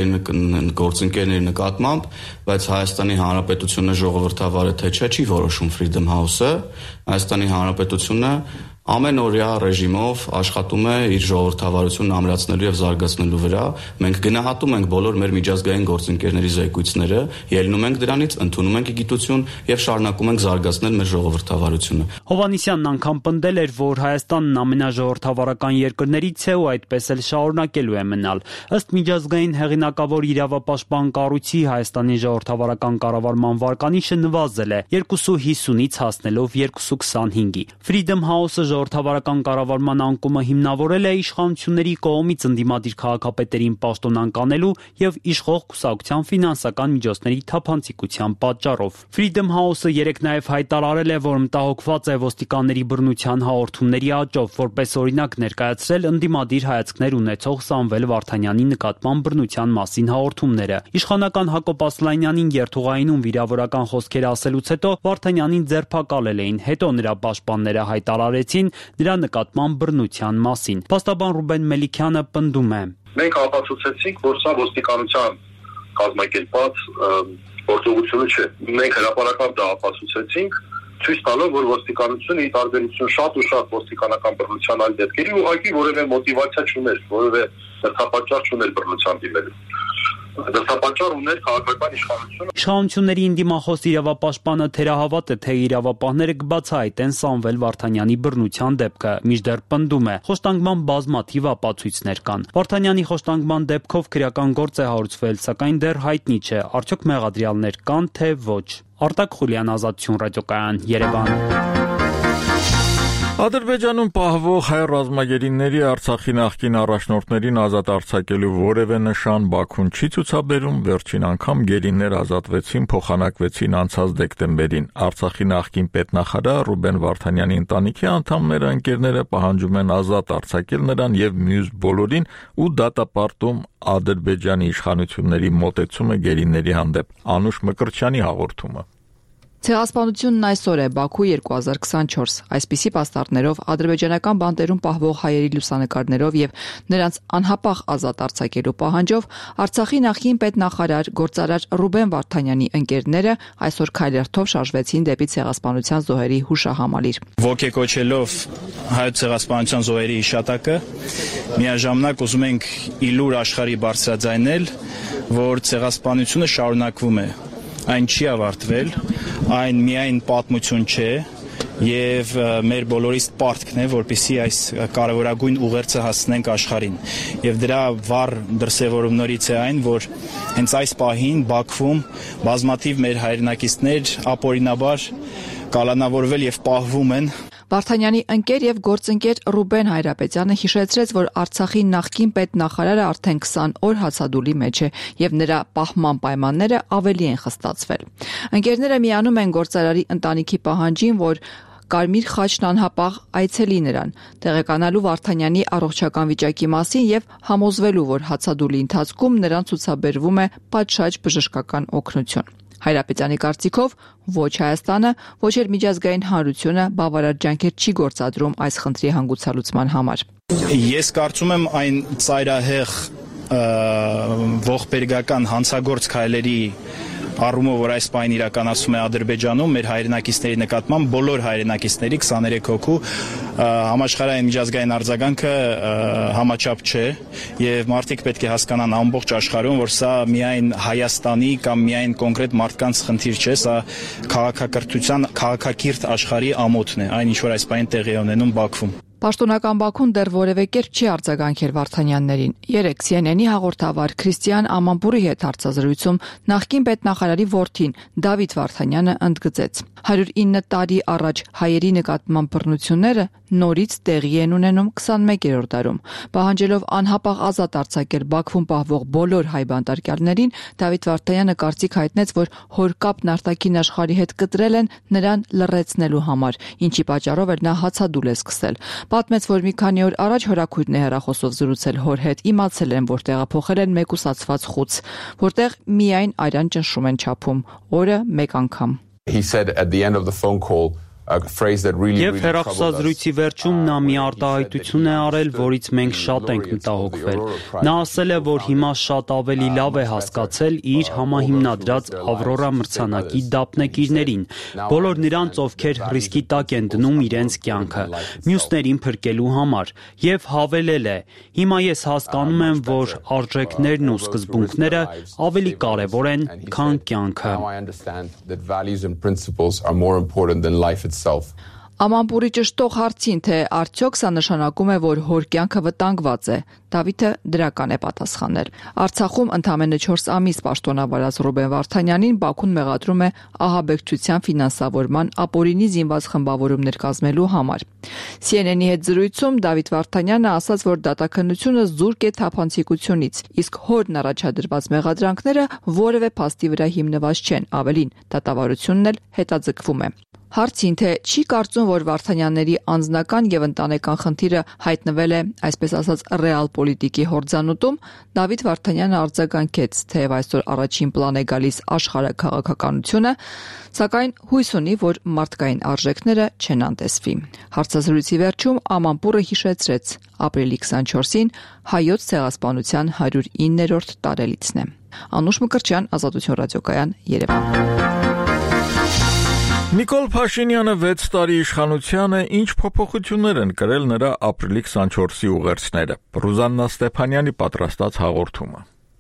գործընկերների նկատմամբ, բայց Հայաստանի Հանրապետությունը ժողովրդավարը թե չի որոշում Freedom House-ը, Հայաստանի Հանրապետությունը ամենօրյա ռեժիմով աշխատում է իր ժողովրդավարությունն ամրացնելու եւ զարգացնելու վրա։ Մենք գնահատում ենք բոլոր մեր միջազգային գործընկերների զեկույցները, ելնում ենք դրանից, ընդունում ենք գիտություն եւ շարունակում ենք զարգացնել մեր ժողովրդավարությունը։ Հովհաննիսյանն անգամ պնդել էր, որ Հայաստանն ամենաժողովրդավարական երկրներից է ու այդպես էլ շարունակելու է մնալ։ Ըստ միջազգային հեղինակավոր իրավապաշտպան կառույցի Հայաստանի ժողովրդավարական կառավարման վարկանիշը նվազել է 2.50-ից հասնելով 2.25-ի։ Freedom House-ը ժողովրդավարական կառավարման անկումը հիմնավորել է իշխանությունների կողմից ընդդիմադիր քաղաքապետերին պաշտոնանկանելու եւ իշխող կուսակցության ֆինանսական միջոցների թափանցիկության պատճառով։ Freedom House-ը երեկ նաեւ հայտարարել է, որ մտահոգված է ոստիկանների բռնության հաղորդումների աճով, որպես օրինակ ներկայացրել ընդդիմադիր հայացքներ ունեցող Սամվել Վարդանյանի նկատմամբ բռնության մասին հաղորդումները։ Իշխանական Հակոբ Ասլանյանին երթուղայինում վիրավորական խոսքեր ասելուց հետո Վարդանյանին ձերբակալել էին, հետո նրա պաշտպանները հայտարարեցին նրա նկատմամբ բռնության մասին։ Փաստաբան Ռուբեն Մելիքյանը պնդում է. Մենք ապացուցեցինք, որ սա ոստիկանության կազմակերպած գործողությունը չէ։ Մենք հրապարակավ դա ապացուցեցինք, ցույց տալով, որ ոստիկանությունը ի տարբերություն շատ ու շատ ոստիկանական բռնության այլ դեպքերի ուղղակի որևէ մոտիվացիա չուներ, որևէ հերթապատճառ չուներ բռնության դիմելու։ դրդապատճառ ուներ քաղաքական իշխանությունը։ Իշխանությունների ինդիմախոս իրավապաշտպանը թերահավատ է, թե իրավապահները կբացահայտեն Սամվել Վարդանյանի բռնության դեպքը, մինչդեռ պնդում է, խոշտանգման բազմաթիվ ապացույցներ կան։ Վարդանյանի խոշտանգման դեպքով քրեական գործ է հարուցվել, սակայն դեռ հայտնի չէ, արդյոք մեղադրյալներ կան, թե ոչ։ Արտակ Խուլյան, Ազատություն ռադիոկայան, Երևան։ Ադրբեջանում պահվող հայ ռազմագերիների Արցախի նախկին առաջնորդներին ազատ արձակելու որևէ նշան Բաքուն չի ցուցաբերում, վերջին անգամ գերիներ ազատվեցին, փոխանակվեցին անցած դեկտեմբերին։ Արցախի նախկին պետնախարար Ռուբեն Վարդանյանի ընտանիքի անդամները, ընկերները պահանջում են ազատ արձակել նրան եւ մյուս բոլորին ու դատապարտում Ադրբեջանի իշխանությունների մոտեցումը գերիների հանդեպ։ Անուշ Մկրտչյանի հաղորդումը։ Ցեղասպանությունն այսօր է Բաքու 2024 այսպիսի պաստառներով ադրբեջանական բանտերում պահվող հայերի լուսանկարներով եւ նրանց անհապաղ ազատ արձակելու պահանջով Արցախի նախին պետնախարար գործարար Ռուբեն Վարդանյանի ընկերները այսօր քայլերթով շարժվեցին դեպի ցեղասպանության զոհերի հուշահամալիր։ Ոգեկոչելով հայոց ցեղասպանության զոհերի հիշատակը միաժամանակ ուզում ենք իլուր աշխարհի բարձրաձայնել, որ ցեղասպանությունը շարունակվում է։ Այն չի ավարտվել, այն միայն պատմություն չէ եւ մեր բոլորիս պարտքն է, որպեսզի այս կարևորագույն ուղերձը հասցնենք աշխարհին։ Եվ դրա վառ դրսևորումներից է այն, որ հենց այս պահին Բաքվում բազմաթիվ մեր հայրենակիցներ ապօրինաբար կալանավորվել եւ պահվում են։ Վարդանյանի ընկեր եւ գործընկեր Ռուբեն Հայրապետյանը հիշեցրեց, որ Արցախի նախկին պետնախարարը արդեն 20 օր հացադուլի մեջ է եւ նրա պահման պայմանները ավելի են խստացվել։ Ընկերները միանում են գործարարի ընտանիքի պահանջին, որ Կարմիր խաչն անհապաղ այցելի նրան, տեղեկանալու Վարդանյանի առողջական վիճակի մասին եւ համոզվելու, որ հացադուլի ընթացքում նրան ցուցաբերվում է պատշաճ բժշկական օգնություն։ Հայրապետյանի կարծիքով ոչ Հայաստանը, ոչ էլ միջազգային հանրությունը բավարար ջանքեր չի գործադրում այս խնդրի հանգուցալուծման համար։ Ես կարծում եմ այն ծայրահեղ ողբերգական հանցագործ քայլերի առումով, որ այս պահին իրականացում է Ադրբեջանում մեր հայրենակիցների նկատմամբ, բոլոր հայրենակիցների 23 հոգու համաշխարհային միջազգային արձագանքը համաչափ չէ եւ մարդիկ պետք է հասկանան ամբողջ աշխարհում, որ սա միայն Հայաստանի կամ միայն կոնկրետ մարդկանց խնդիր չէ, սա քաղաքակրթության քաղաքակիրթ աշխարհի ամոթն է, այն ինչ որ այս պահին տեղի է ունենում Բաքվում։ Պաշտոնական Բաքուն դեռ որևէ կերպ չի արձագանքել Վարդանյաններին։ Երեկ CNN-ի հաղորդավար Քրիստիան Ամանպուրի հետ հարցազրույցում նախկին պետնախարարի որդին Դավիթ Վարդանյանը ընդգծեց. 109 տարի առաջ հայերի նկատմամբ բռնությունները նորից տեղի են ունենում 21-րդ դարում։ Պահանջելով անհապաղ ազատ արձակել Բաքվում պահվող բոլոր հայ բանտարկյալներին, Դավիթ Վարդանյանը կարծիք հայտնեց, որ հորկապն արտաքին աշխարհի հետ կտրել են նրան լռեցնելու համար, ինչի պատճառով էլ նա հացադուլ է սկսել։ Պատմեց, որ մի քանի օր առաջ հորաքույրն է հեռախոսով զրուցել հոր հետ, իմացել են, որ տեղափոխել են մեկուսացված խուց, որտեղ միայն արյան ճնշում են չափում, օրը մեկ անգամ։ He said at the end of the phone call a phrase that really Եվ հեռախոսազրույցի վերջում նա մի արտահայտություն է արել, որից մենք շատ ենք մտահոգվել։ Նա ասել է, որ հիմա շատ ավելի լավ է հասկացել իր համահիմնադրած Ավրորա մրցանակի դափնեկիրներին, բոլոր նրանց, ովքեր ռիսկի տակ են դնում իրենց կյանքը, մյուսներին փրկելու համար, եւ հավելել է. Հիմա ես հասկանում եմ, որ արժեքներն ու սկզբունքները ավելի կարեւոր են, քան կյանքը։ Ամանպուրի ճշտող հարցին, թե արդյոք սա նշանակում է, որ հոր կյանքը վտանգված է, Դավիթը դրական է պատասխանել։ Արցախում ընդամենը 4 ամիս պաշտոնավարած Ռուբեն Վարդանյանին Բաքուն մեղադրում է ահաբեկչության ֆինանսավորման ապօրինի զինված խմբավորումներ կազմելու համար։ CNN-ի հետ զրույցում Դավիթ Վարդանյանը ասաց, որ դատաքննությունը զուրկ է թափանցիկությունից, իսկ հորն առաջադրված մեղադրանքները որևէ փաստի վրա հիմնված չեն, ավելին, դատավարությունն էլ հետաձգվում է։ Հարցին, թե չի կարծում, որ Վարդանյանների անձնական եւ ընտանեկան խնդիրը հայտնվել է, այսպես ասած, ռեալ պոլիտիկի հորձանուտում, Դավիթ Վարդանյանը արձագանքեց, թեև այսօր առաջին պլան է գալիս աշխարհաքաղաքականությունը, սակայն հույս ունի, որ մարդկային արժեքները չեն անտեսվի։ Հարցազրույցի վերջում Ամանպուրը հիշեցրեց. ապրիլի 24-ին հայոց ցեղասպանության 109-րդ տարելիցն է։ Անուշ Մկրտչյան, Ազատություն ռադիոկայան, Երևան։ Նիկոլ Փաշինյանը 6 տարի իշխանությանը ինչ փոփոխություններ են կրել նրա ապրիլի 24-ի ուղերձները։ Ռուզաննա Ստեփանյանի պատրաստած հաղորդումը։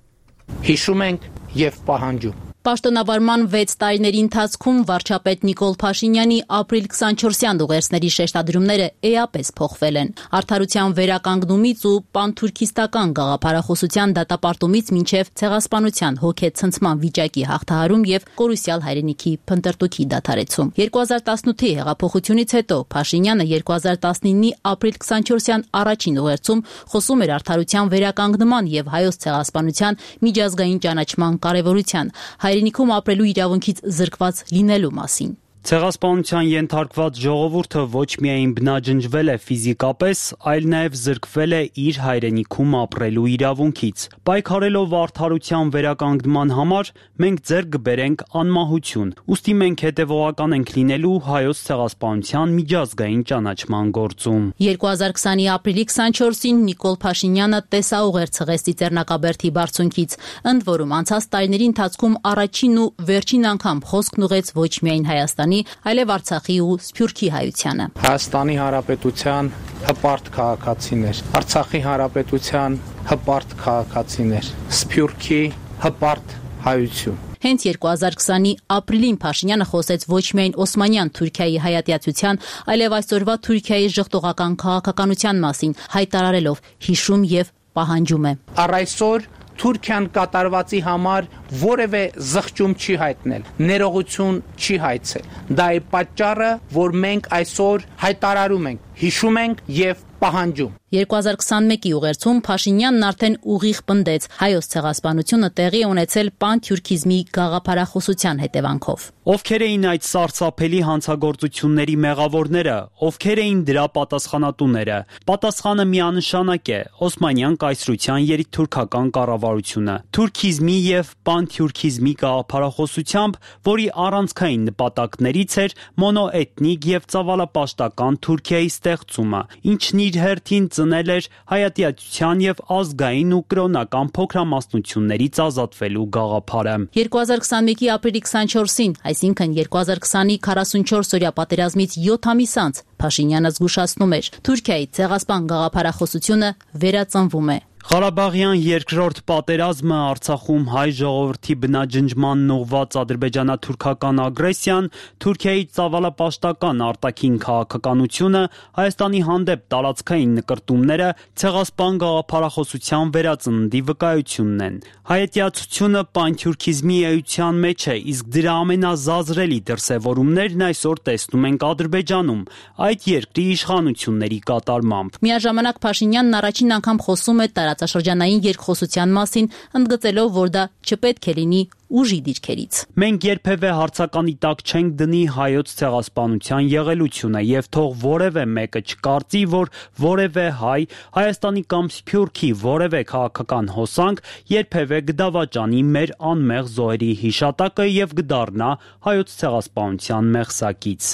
հիշում ենք եւ պահանջում։ Պաշտոնավարման 6 տարիների ընթացքում վարչապետ Նիկոլ Փաշինյանի ապրիլ 24-յան ուղերձների շեշտադրումները էապես փոխվել են։ Արդարության վերականգնումից ու պանթուրքիստական գաղափարախոսության դատապարտումից մինչև ցեղասպանության հոգեցնցման վիճակի հաղթահարում եւ կորուսյալ հայրենիքի փնտրտուքի դադարեցում։ 2018-ի հեղափոխությունից հետո Փաշինյանը 2019-ի ապրիլ 24-յան առաջին ուղերձում խոսում էր արդարության վերականգնման եւ հայոց ցեղասպանության միջազգային ճանաչման կարեւորության, հայրենիքում ապրելու իրավունքից զրկված լինելու մասին։ Ցեղասպանության ենթարկված ժողովուրդը ոչ միայն բնաջնջվել է ֆիզիկապես, այլ նաև զրկվել է իր հայրենիքում ապրելու իրավունքից։ Պայքարելով արդարության վերականգնման համար մենք ձեռք կբերենք անմահություն, ուստի մենք հետևողական ենք լինելու հայոց ցեղասպանության միջազգային ճանաչման գործում։ 2020-ի ապրիլի 24-ին Նիկոլ Փաշինյանը տեսաուղեր ցեղեց Ծիծեռնակաբերդի բարձունքից, ընդ որում անցած տարիների ընթացքում առաջին ու վերջին անգամ խոսքն ուղեց ոչ միայն Հայաստանի, այլև Արցախի ու Սփյուռքի հայությանը։ Հայաստանի Հանրապետության հպարտ քաղաքացիներ, Արցախի Հանրապետության հպարտ քաղաքացիներ, Սփյուռքի հպարտ հայություն։ Հենց 2020-ի ապրիլին Փաշինյանը խոսեց ոչ միայն Օսմանյան Թուրքիայի հայատյացության, այլև այսօրվա Թուրքիայի ժխտողական քաղաքականության մասին, հայտարարելով հիշում եւ պահանջում է։ Առ այսօր Թուրքիան կատարվածի համար որևէ զղջում չի հայտնել, ներողություն չի հայցել։ Դա է պատճառը, որ մենք այսօր հայտարարում ենք, հիշում ենք եւ պահանջում։ 2021-ի ուղերձում Փաշինյանն արդեն ուղիղ պնդեց հայոց ցեղասպանությունը տեղի ունեցել պանթյուրքիզմի գաղափարախոսության հետևանքով։ Ովքեր էին այդ սարսափելի հանցագործությունների մեղավորները, ովքեր էին դրա պատասխանատուները։ Պատասխանը միանշանակ է՝ Օսմանյան կայսրության երիտթուրքական կառավարությունը, թուրքիզմի եւ պանթյուրքիզմի գաղափարախոսությամբ, որի առանցքային նպատակներից էր մոնոէթնիկ եւ ծավալապաշտական Թուրքիայի ստեղծումը, ինչն իր հերթին ծնել էր հայատյացության եւ ազգային ու կրոնական փոքրամասնություններից ազատվելու գաղափարը։ 2021-ի ապրիլի 24-ին, այսինքն 2020-ի 44-օրյա պատերազմից 7 ամիս անց, Փաշինյանը զգուշացնում էր. Թուրքիայի ցեղասպան գաղափարախոսությունը վերածնվում է։ Ղարաբաղյան երկրորդ պատերազմը, Արցախում հայ ժողովրդի բնաջնջմանն ուղղված ադրբեջանա-թուրքական ագրեսիան, Թուրքիայի ծավալապաշտական արտաքին քաղաքականությունը, Հայաստանի հանդեպ տարածքային նկրտումները ցեղասպան գաղափարախոսության վերածննդի վկայությունն են։ Հայատյացությունը պանթյուրքիզմի էության մեջ է, իսկ դրա ամենազազրելի դրսևորումներն այսօր տեսնում ենք Ադրբեջանում, այդ երկրի իշխանությունների կատարմամբ։ Միաժամանակ Փաշինյանն առաջին անգամ խոսում է տարածաշրջանային երկխոսության մասին, ընդգծելով, որ դա չպետք է լինի ուժի դիրքերից։ Մենք երբևէ հարցականի տակ չենք դնի հայոց ցեղասպանության եղելությունը եւ թող որևէ մեկը չկարծի, որ որևէ հայ Հայաստանի կամ Սփյուռքի որևէ քաղաքական հոսանք երբևէ կդավաճանի մեր անմեղ զոհերի հիշատակը եւ կդառնա հայոց ցեղասպանության մեղսակից։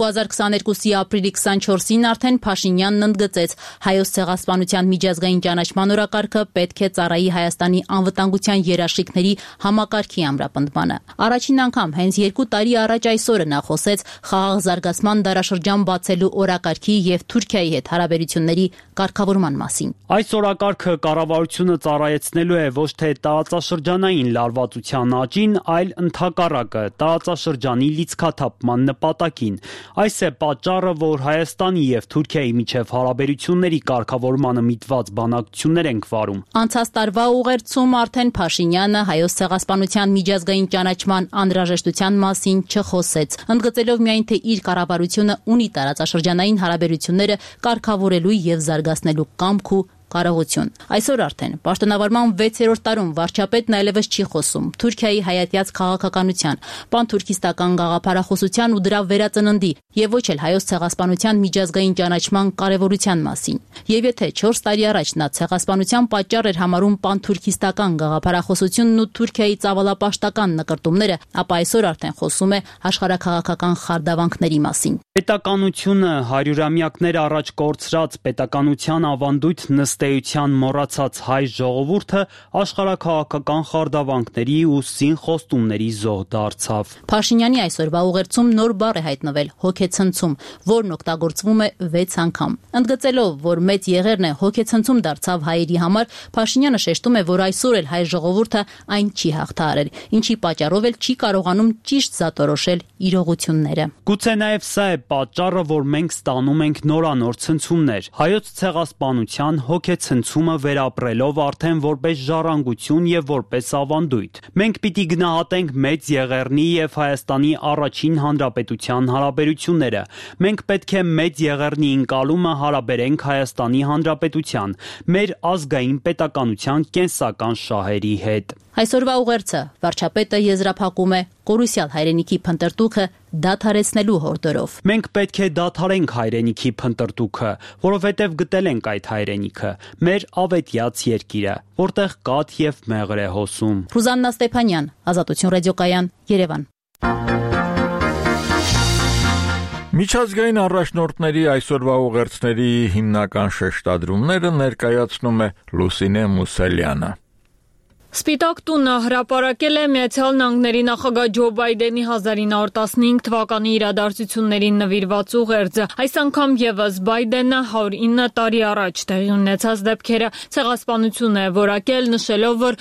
2022-ի ապրիլի 24-ին արդեն Փաշինյանն ընդգծեց հայոց ցեղասպանության միջազգային ճանաչման օրակարգը պետք է ծառայի Հայաստանի անվտանգության երաշխիքների համակարգի ամրապնդմանը։ Առաջին անգամ հենց 2 տարի առաջ այսօրը նա խոսեց խաղաղ զարգացման դարաշրջան բացելու օրակարգի եւ Թուրքիայի հետ հարաբերությունների կարգավորման մասին։ Այս օրակարգը կառավարությունը ծառայեցնելու է ոչ թե տարածաշրջանային լարվածության աճին, այլ ընդհակառակը տարածաշրջանի լիցքաթափման նպատակին։ Այս է պատճառը, որ Հայաստանի եւ Թուրքիայի միջև հարաբերությունների կարգավորմանը միտված բանակցություններ ենք վարում։ Անցած տարվա ուղերձում արդեն Փաշինյանը հայոց ցեղասպանության միջազգային ճանաչման անհրաժեշտության մասին չխոսեց, ընդգծելով միայն թե իր կառավարությունը ունի տարածաշրջանային հարաբերությունները կարգավորելու եւ զարգացնելու կամք ու կարողություն։ Այսօր արդեն պաշտոնավարման 6-րդ տարում վարչապետն այլևս չի խոսում Թուրքիայի հայատյաց քաղաքականության, պանթուրքիստական գաղափարախոսության ու դրա վերածննդի եւ ոչ էլ հայոց ցեղասպանության միջազգային ճանաչման կարեւորության մասին։ Եվ եթե 4 տարի առաջ նա ցեղասպանության պատճառ էր համարում պանթուրքիստական գաղափարախոսությունն ու Թուրքիայի ծավալապաշտական նկրտումները, ապա այսօր արդեն խոսում է աշխարհաքաղաքական խարդավանքների մասին։ Պետականությունը հարյուրամյակներ առաջ կորցրած պետականության ավանդույթ Ըստ էության մոռացած հայ ժողովուրդը աշխարհաքաղաքական խարդավանքների ու սին խոստումների զոհ դարձավ։ Փաշինյանի այսօրվա ուղերձում նոր բառ է հայտնվել՝ հոգեցնցում, որն օգտագործվում է 6 անգամ։ Ընդգծելով, որ մեծ եղերն է հոգեցնցում դարձավ հայերի համար, Փաշինյանը շեշտում է, որ այսօր էլ հայ ժողովուրդը այն չի հաղթահարել, ինչի պատճառով էլ չի կարողանում ճիշտ զատորոշել իրողությունները։ Գուցե նաև սա է պատճառը, որ մենք ստանում ենք նորանոր ցնցումներ։ Հայոց ցեղասպանության հոգեցնցումը վերապրելով արդեն որպես ժառանգություն եւ որպես ավանդույթ։ Մենք պիտի գնահատենք մեծ եղեռնի եւ Հայաստանի առաջին հանրապետության հարաբերությունները։ Մենք պետք է մեծ եղեռնի ընկալումը հարաբերենք Հայաստանի հանրապետության, մեր ազգային պետականության կենսական շահերի հետ։ Այսօրվա ուղերձը վարչապետը եզրափակում է կորուսյալ հայրենիքի փնտրտուքը դադարեցնելու հորդորով։ Մենք պետք է դադարենք հայրենիքի փնտրտուքը, որովհետև գտել ենք այդ հայրենիքը, մեր ավետյաց երկիրը, որտեղ կաթ եւ մեղր է հոսում։ Ռուզաննա Ստեփանյան, Ազատություն ռադիոկայան, Երևան։ Միջազգային առաջնորդների այսօրվա ուղերձների հիմնական շեշտադրումները ներկայացնում է Լուսինե Մուսելյանը։ Սպիտակ տունը հրապարակել է Միացյալ Նահանգների նախագահ Ջո Բայդենի 1915 թվականի իրադարձություններին նվիրված ուղերձը։ Այս անգամ եւս Բայդենը 109 տարի առաջ տեղի ունեցած դեպքերը ցեղասպանություն է որակել, նշելով, որ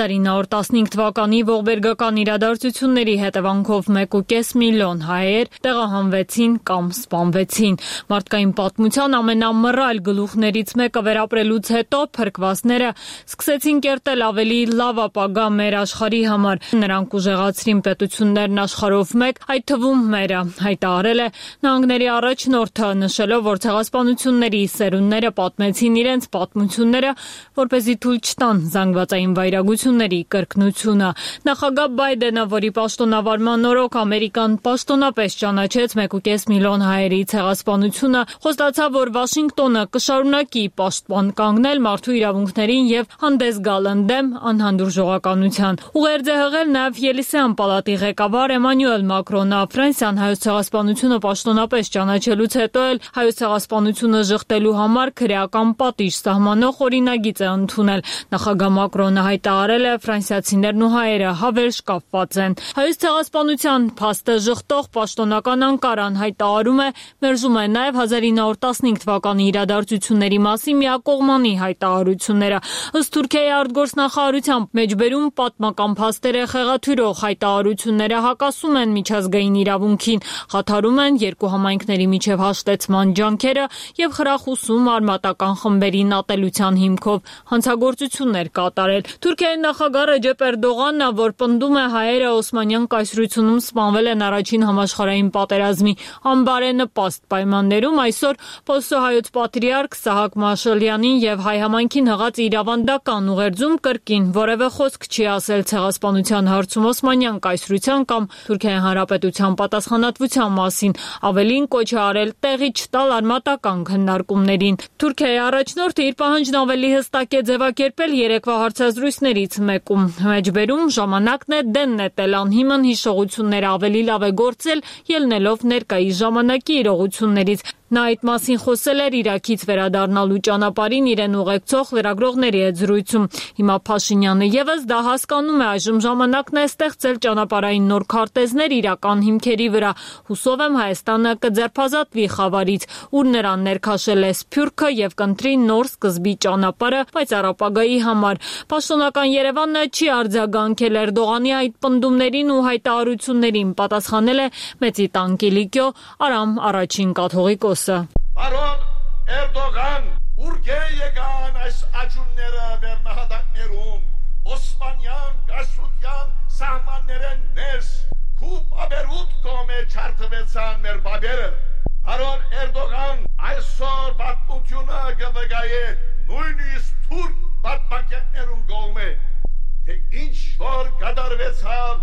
1915 թվականի ողբերգական իրադարձությունների հետևանքով 1.5 միլիոն հայեր տեղահանվեցին կամ սպանվեցին։ Մարդկային պատմության ամենամռայլ գլուխներից մեկը վերապրելուց հետո փրկվածները սկսեցին կերտել ավելի լավ ապագա մեր աշխարհի համար։ Նրանք ուժեղացրին պետություններն աշխարհով մեկ, այդ թվում մերը, հայտարարել է Նահանգների առաջնորդը, նշելով, որ ցեղասպանությունների սերունդները պատմեցին իրենց պատմությունները, որպեսզի թույլ չտան զանգվածային վայրագությունների կրկնությունը։ Նախագահ Բայդենը, որի պաշտոնավարման օրոք Ամերիկան պաշտոնապես ճանաչեց 1.5 միլիոն հայերի ցեղասպանությունը, խոստացավ, որ Վաշինգտոնը կշարունակի պաշտպան կանգնել մարդու իրավունքներին եւ հանդես գալ ընդդեմ անհանդուրժողականության։ Ուղերձ է հղել նաև Ելիսեան պալատի ղեկավար Էմանուել Մակրոնը։ Ֆրանսիան հայոց ցեղասպանությունը պաշտոնապես ճանաչելուց հետո էլ հայոց ցեղասպանությունը ժխտելու համար քրեական պատիժ սահմանող օրինագիծ է ընդունել։ Նախագահ Մակրոնը հայտարարել է, ֆրանսիացիներն ու հայերը հավերժ կապված են։ Հայոց ցեղասպանության փաստը ժխտող պաշտոնական Անկարան հայտարարում է, մերժում է նաև 1915 թվականի իրադարձությունների մասին միակողմանի հայտարարությունները։ Ըստ Թուրքիայի արտգործնախարարության մեջբերում պատմական փաստերը խեղաթյուրող հայտարարությունները հակասում են միջազգային իրավունքին, խաթարում են երկու համայնքների միջև հաշտեցման ջանքերը եւ խրախուսում արմատական խմբերին ատելության հիմքով հանցագործություններ կատարել։ Թուրքիայի նախագահ Ռեջեփ Էրդողանն, որ պնդում է հայերը Օսմանյան կայսրությունում սպանվել են առաջին համաշխարհային պատերազմի անբարենպաստ պայմաններում, այսօր Պոսոհայոց պատրիարք Սահակ Մաշալյանին եւ հայ համայնքին հղած իրավանդական ուղերձում կրկին որևէ խոսք չի ասել ցեղասպանության հարցում Օսմանյան կայսրության կամ Թուրքիայի հանրապետության պատասխանատվության մասին, ավելին կոչ է արել տեղի չտալ արմատական քննարկումներին։ Թուրքիայի առաջնորդը իր պահանջն ավելի հստակ է ձևակերպել երեկվա հարցազրույցներից մեկում։ Մեջբերում ժամանակն է դեն նետել անհիմն հիշողությունները, ավելի լավ է գործել ելնելով ներկայիս ժամանակի իրողություններից։ Նա այդ մասին խոսել էր Իրաքից վերադառնալու ճանապարհին իրեն ուղեկցող լրագրողների հետ զրույցում։ Հիմա Փաշինյանը եւս դա հասկանում է, այժմ ժամանակն է ստեղծել ճանապարհային նոր քարտեզներ իրական հիմքերի վրա։ Հուսով եմ Հայաստանը կձերբազատվի խավարից, ուր նրան ներքաշել է սփյուռքը եւ կընտրի նոր սկզբի ճանապարհը, բայց առապագայի համար։ Պաշտոնական Երևանը չի արձագանքել Էրդողանի այդ պնդումներին ու հայտարարություններին, պատասխանել է Մեծի տան Կիլիկիո Արամ առաջին կաթողիկոս։ Պարոն Էրդողան, ուրգե եկան այս աճունները մեր նահատակներում, Օսմանյան գասության սահմաններեն ներս, քու բաբերուտ կոմե չարթվեցան մեր բաբերը։ Պարոն Էրդողան, այսօր պատմությունը գվգայե նույնիսկ թուրք պատմակետներում գողմե, թե ինչ որ կատարվեցավ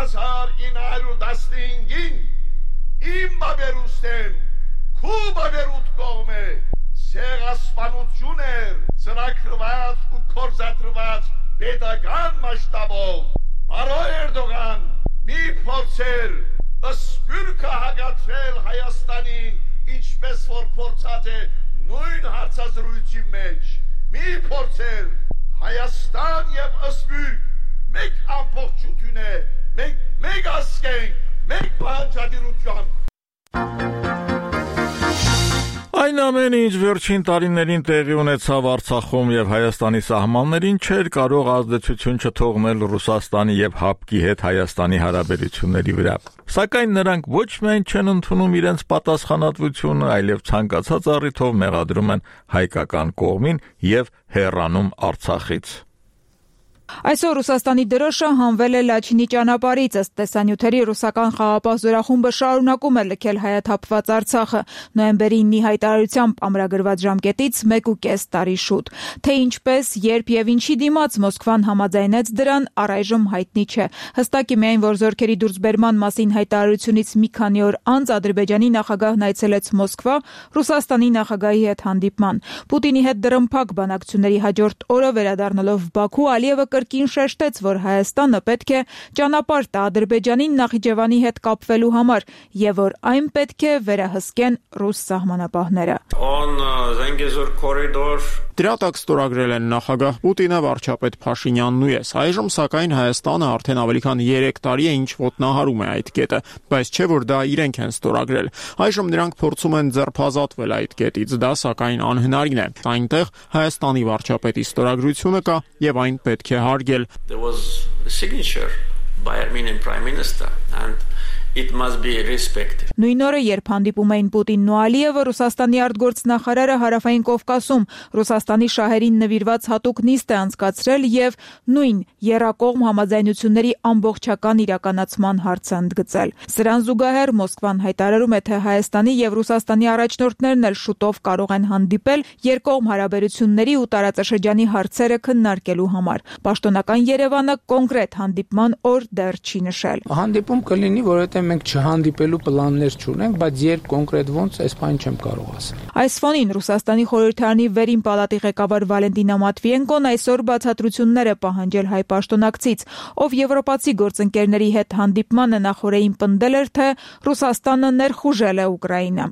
1915-ին, իմ բաբերուստեմ, քու բաբերուտ կողմե, ցեղասպանություն էր, ծրագրված ու կորզատրված պետական մասշտաբով։ Պարոն Էրդողան, մի փորձեր սփյուռքը հագացրել Հայաստանին, ինչպես որ փորձած է նույն հարցազրույցի մեջ։ մի փորձել Հայաստան եւ Սփյուռք մեկ ամբողջություն է, մենք մեկ ազգ ենք, մեկ բանջարդիրություն։ Այն ամենը, ինչ վերջին տարիներին տեղի ունեցավ Արցախում եւ Հայաստանի սահմաններին, չէր կարող ազդեցություն չթողնել Ռուսաստանի եւ ՀԱՊԿ-ի հետ Հայաստանի հարաբերությունների վրա։ Սակայն նրանք ոչ միայն չեն ընդունում իրենց պատասխանատվությունը, այլև ցանկացած առիթով մեղադրում են հայկական կողմին եւ հեռանում Արցախից։ Այսօր Ռուսաստանի դրոշը հանվել է Լաչինի ճանապարհից, ըստ տեսանյութերի ռուսական խաղապահ զորախումբը շարունակում է լքել հայաթափված Արցախը, նոյեմբերի 9-ի հայտարարությամբ ամրագրված ժամկետից 1.5 տարի շուտ։ Թե ինչպես, երբ եւ ինչի դիմաց Մոսկվան համաձայնեց դրան, առայժմ հայտնի չէ։ Հստակ է միայն, որ զորքերի դուրսբերման մասին հայտարարությունից մի քանի օր անց Ադրբեջանի նախագահն այցելեց Մոսկվա Ռուսաստանի նախագահի հետ հանդիպման։ Պուտինի հետ դրամփակ բանակցությունների հաջորդ օրը վերադառնալով Բաքու, Ալիևը կրկին շեշտեց, որ Հայաստանը պետք է ճանապարհ տա Ադրբեջանին Նախիջևանի հետ կապվելու համար եւ որ այն պետք է վերահսկեն ռուս սահմանապահները։ Դրա տակ ստորագրել են նախագահ Պուտինը, վարչապետ Փաշինյանն ու ես։ Այժմ սակայն Հայաստանը արդեն ավելի քան 3 տարի է ինչ ոտնահարում է այդ կետը, բայց չէ որ դա իրենք են ստորագրել։ Այժմ նրանք փորձում են ձերբազատվել այդ կետից, դա սակայն անհնարին է։ Այնտեղ Հայաստանի վարչապետի ստորագրությունը կա եւ այն պետք է հարգել։ There was a signature by Armenian Prime Minister and it must be respected. Նույն օրը, երբ հանդիպում էին Պուտինն ու Ալիևը, Ռուսաստանի արտգործնախարարը Հարավային Կովկասում Ռուսաստանի շահերին նվիրված հատուկ նիստ է անցկացրել եւ նույն եռակողմ համաձայնությունների ամբողջական իրականացման հարցը ընդգծել։ Սրան զուգահեռ Մոսկվան հայտարարում է, թե Հայաստանի եւ Ռուսաստանի առաջնորդներն էլ շուտով կարող են հանդիպել երկկողմ հարաբերությունների ու տարածաշրջանի հարցերը քննարկելու համար։ Պաշտոնական Երևանը կոնկրետ հանդիպման օր դեռ չի նշել։ Հանդիպում կլինի, որովհետեւ մենք չհանդիպելու պլաններ չունենք, բայց երբ կոնկրետ ոնց, այս բան չեմ կարող ասել։ Այս ֆոնին Ռուսաստանի խորհրդարանի վերին պալատի ղեկավար Վալենտինա Մատվիենկոն այսօր բացատրություններ է պահանջել հայ պաշտոնակցից, ով եվրոպացի գործընկերների հետ հանդիպմանը նախորդին պնդել էր, թե Ռուսաստանը ներխուժել է Ուկրաինա։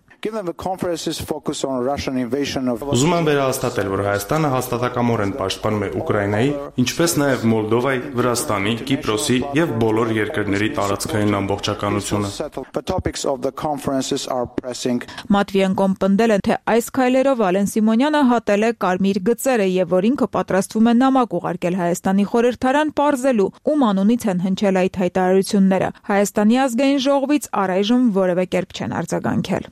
Ուզում եմ վերահաստատել, որ Հայաստանը հաստատակամորեն պաշտպանում է Ուկրաինայի, ինչպես նաև Մոլդովայի, Վրաստանի, Կիպրոսի եւ բոլոր երկրների տարածքային ամբողջականությունը։ Մատվիենկոն պնդել է, թե այս քայլերով Ալեն Սիմոնյանը հատել է կարմիր գծերը եւ որ ինքը պատրաստվում է նամակ ուղարկել Հայաստանի խորհրդարան պարզելու, ում անունից են հնչել այդ հայտարարությունները։ Հայաստանի ազգային ժողովից առայժմ որևէ կերպ չեն արձագանքել։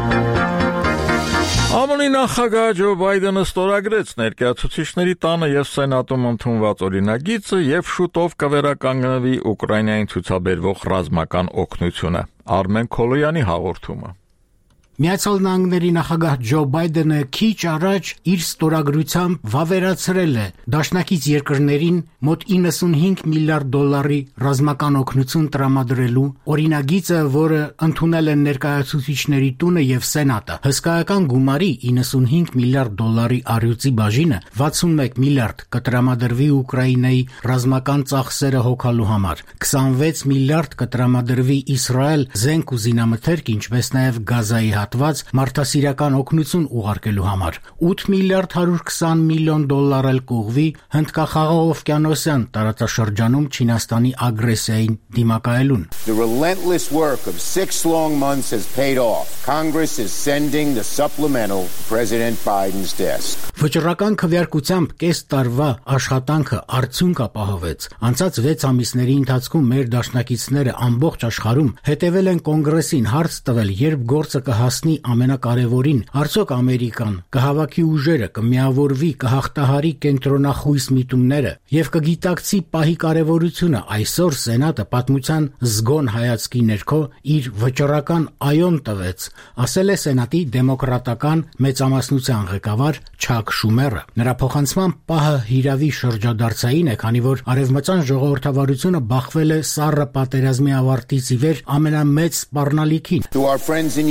ԱՄՆ նախագահ Ջո Բայդենը ստորագրեց ներկայացուցիչների տանը եւ Սենատում ընդունված օրինագիծը եւ շուտով կվերականգնվի Ուկրաինային ցուցաբերվող ռազմական օգնությունը։ Արմեն Քոլոյանի հաղորդումը։ Միացյալ Նահանգների նախագահ Ջո Բայդենը քիչ առաջ իր ստորագրությամբ վավերացրել է դաշնակից երկրներին մոտ 95 միլիարդ դոլարի ռազմական օգնություն տրամադրելու օրինագիծը, որը ընդունել են ներկայացուցիչների տունը եւ Սենատը։ Հսկայական գումարի 95 միլիարդ դոլարի առյուծի բաժինը 61 միլիարդ կտրամադրվի Ուկրաինայի ռազմական ծախսերը հոգալու համար, 26 միլիարդ կտրամադրվի Իսրայել զենք ու զինամթերք, ինչպես նաեւ Գազայի հատված մարդասիրական օգնություն ուղարկելու համար, 8 միլիարդ 120 միլիոն դոլար էլ կուղվի Հնդկախաղաղօվկիանոսյան տարածաշրջանում Չինաստանի ագրեսիային դիմակայելուն։ The relentless work of 6 long months has paid off. Congress is sending the supplemental to President Biden's desk. Վճռական քվեարկությամբ կես տարվա աշխատանքը արդյունք ապահովեց։ Անցած 6 ամիսների ընթացքում մեր դաշնակիցները ամբողջ աշխարհում հետևել են կոնգրեսին հարց տվել, երբ գործը կհասնի ամենակարևորին, արդյոք Ամերիկան կհավաքի ուժերը, կմիավորվի, կհաղթահարի կենտրոնախույս միտումները եւ կգիտակցի պահի կարևորությունը։ Այսօր Սենատը պատմության զգոն հայացքի ներքո իր վճռական այոն տվեց, ասել է Սենատի դեմոկրատական մեծամասնության ղեկավար Չակ Շումերը։ Նրա փոխանցման պահը հիրավի շրջադարձային է, քանի որ արևմտյան ժողովրդավարությունը բախվել է սառը պատերազմի ավարտից ի վեր ամենամեծ սպառնալիքին։ To our friends in Ukraine,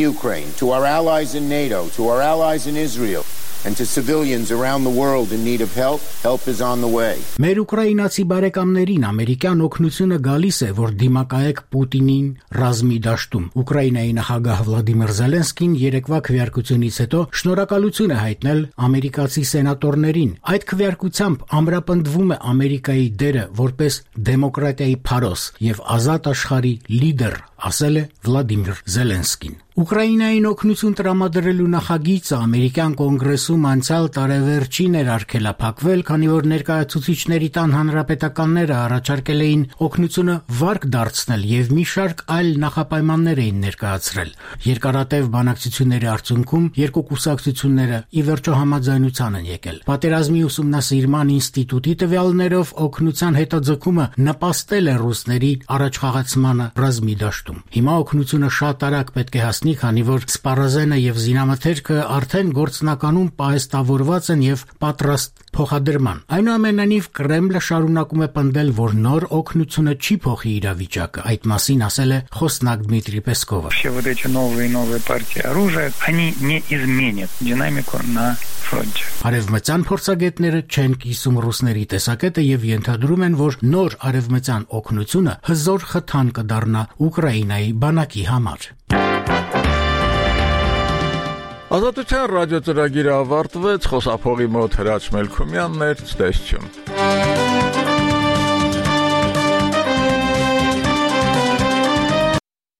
to our allies in NATO, to our allies in Israel, and to civilians around the world in need of help, help is on the way. Մեր ուկրաինացի բարեկամներին ամերիկյան օգնությունը գալիս է, որ դիմակայեք Պուտինին ռազմի դաշտում։ Ուկրաինայի նախագահ Վլադիմիր Զելենսկին երեկվա քվեարկությունից հետո շնորհակալություն է հայտնել ամերիկացի սենատորներին։ Այդ քվեարկությամբ ամրապնդվում է Ամերիկայի դերը որպես դեմոկրատիայի փարոս եւ ազատ աշխարհի լիդեր, ասել է Վլադիմիր Զելենսկին։ Ուկրաինային օգնություն տրամադրելու նախագիծը ամերիկյան կոնգրեսում անցյալ տարեվերջին էր արգելափակվել, քանի որ ներկայացուցիչների տան հանրապետականները առաջարկել էին օգնությունը վարկ դարձնել եւ մի շարք այլ նախապայմաններ էին ներկայացրել։ Երկարատև բանակցությունների արդյունքում երկու կուսակցությունները ի վերջո համաձայնության են եկել։ Պատերազմի ուսումնասիրման ինստիտուտի տվյալներով օգնության հետաձգումը նպաստել է ռուսների առաջխաղացմանը ռազմի դաշտում։ Հիմա օգնությունը շատ արագ պետք է հասնի, քանի որ սպառազենը եւ զինամթերքը արդեն գործնականում պահեստավորված են եւ պատրաստ փոխադրման։ Այնուամենայնիվ Կրեմլը շարունակում է պնդել, որ նոր օգնությունը չի փոխի իրավիճակը։ Այդ մասին ասել է խոսնակ Դմիտրի Պեսկովը։ Все вот эти новые партии оружия, они не изменят динамику на фронте. Արևմտյան փորձագետները չեն կիսում ռուսների տեսակետը եւ ենթադրում են, որ նոր արևմտյան օգնությունը հզոր խթան կդառնա Ուկրաինայի բանակի համար։ Ազատության ռադիո ծրագիրը ավարտվեց, խոսափողի մոտ Հրաչ Մելքումյանն էր, ցտեսություն։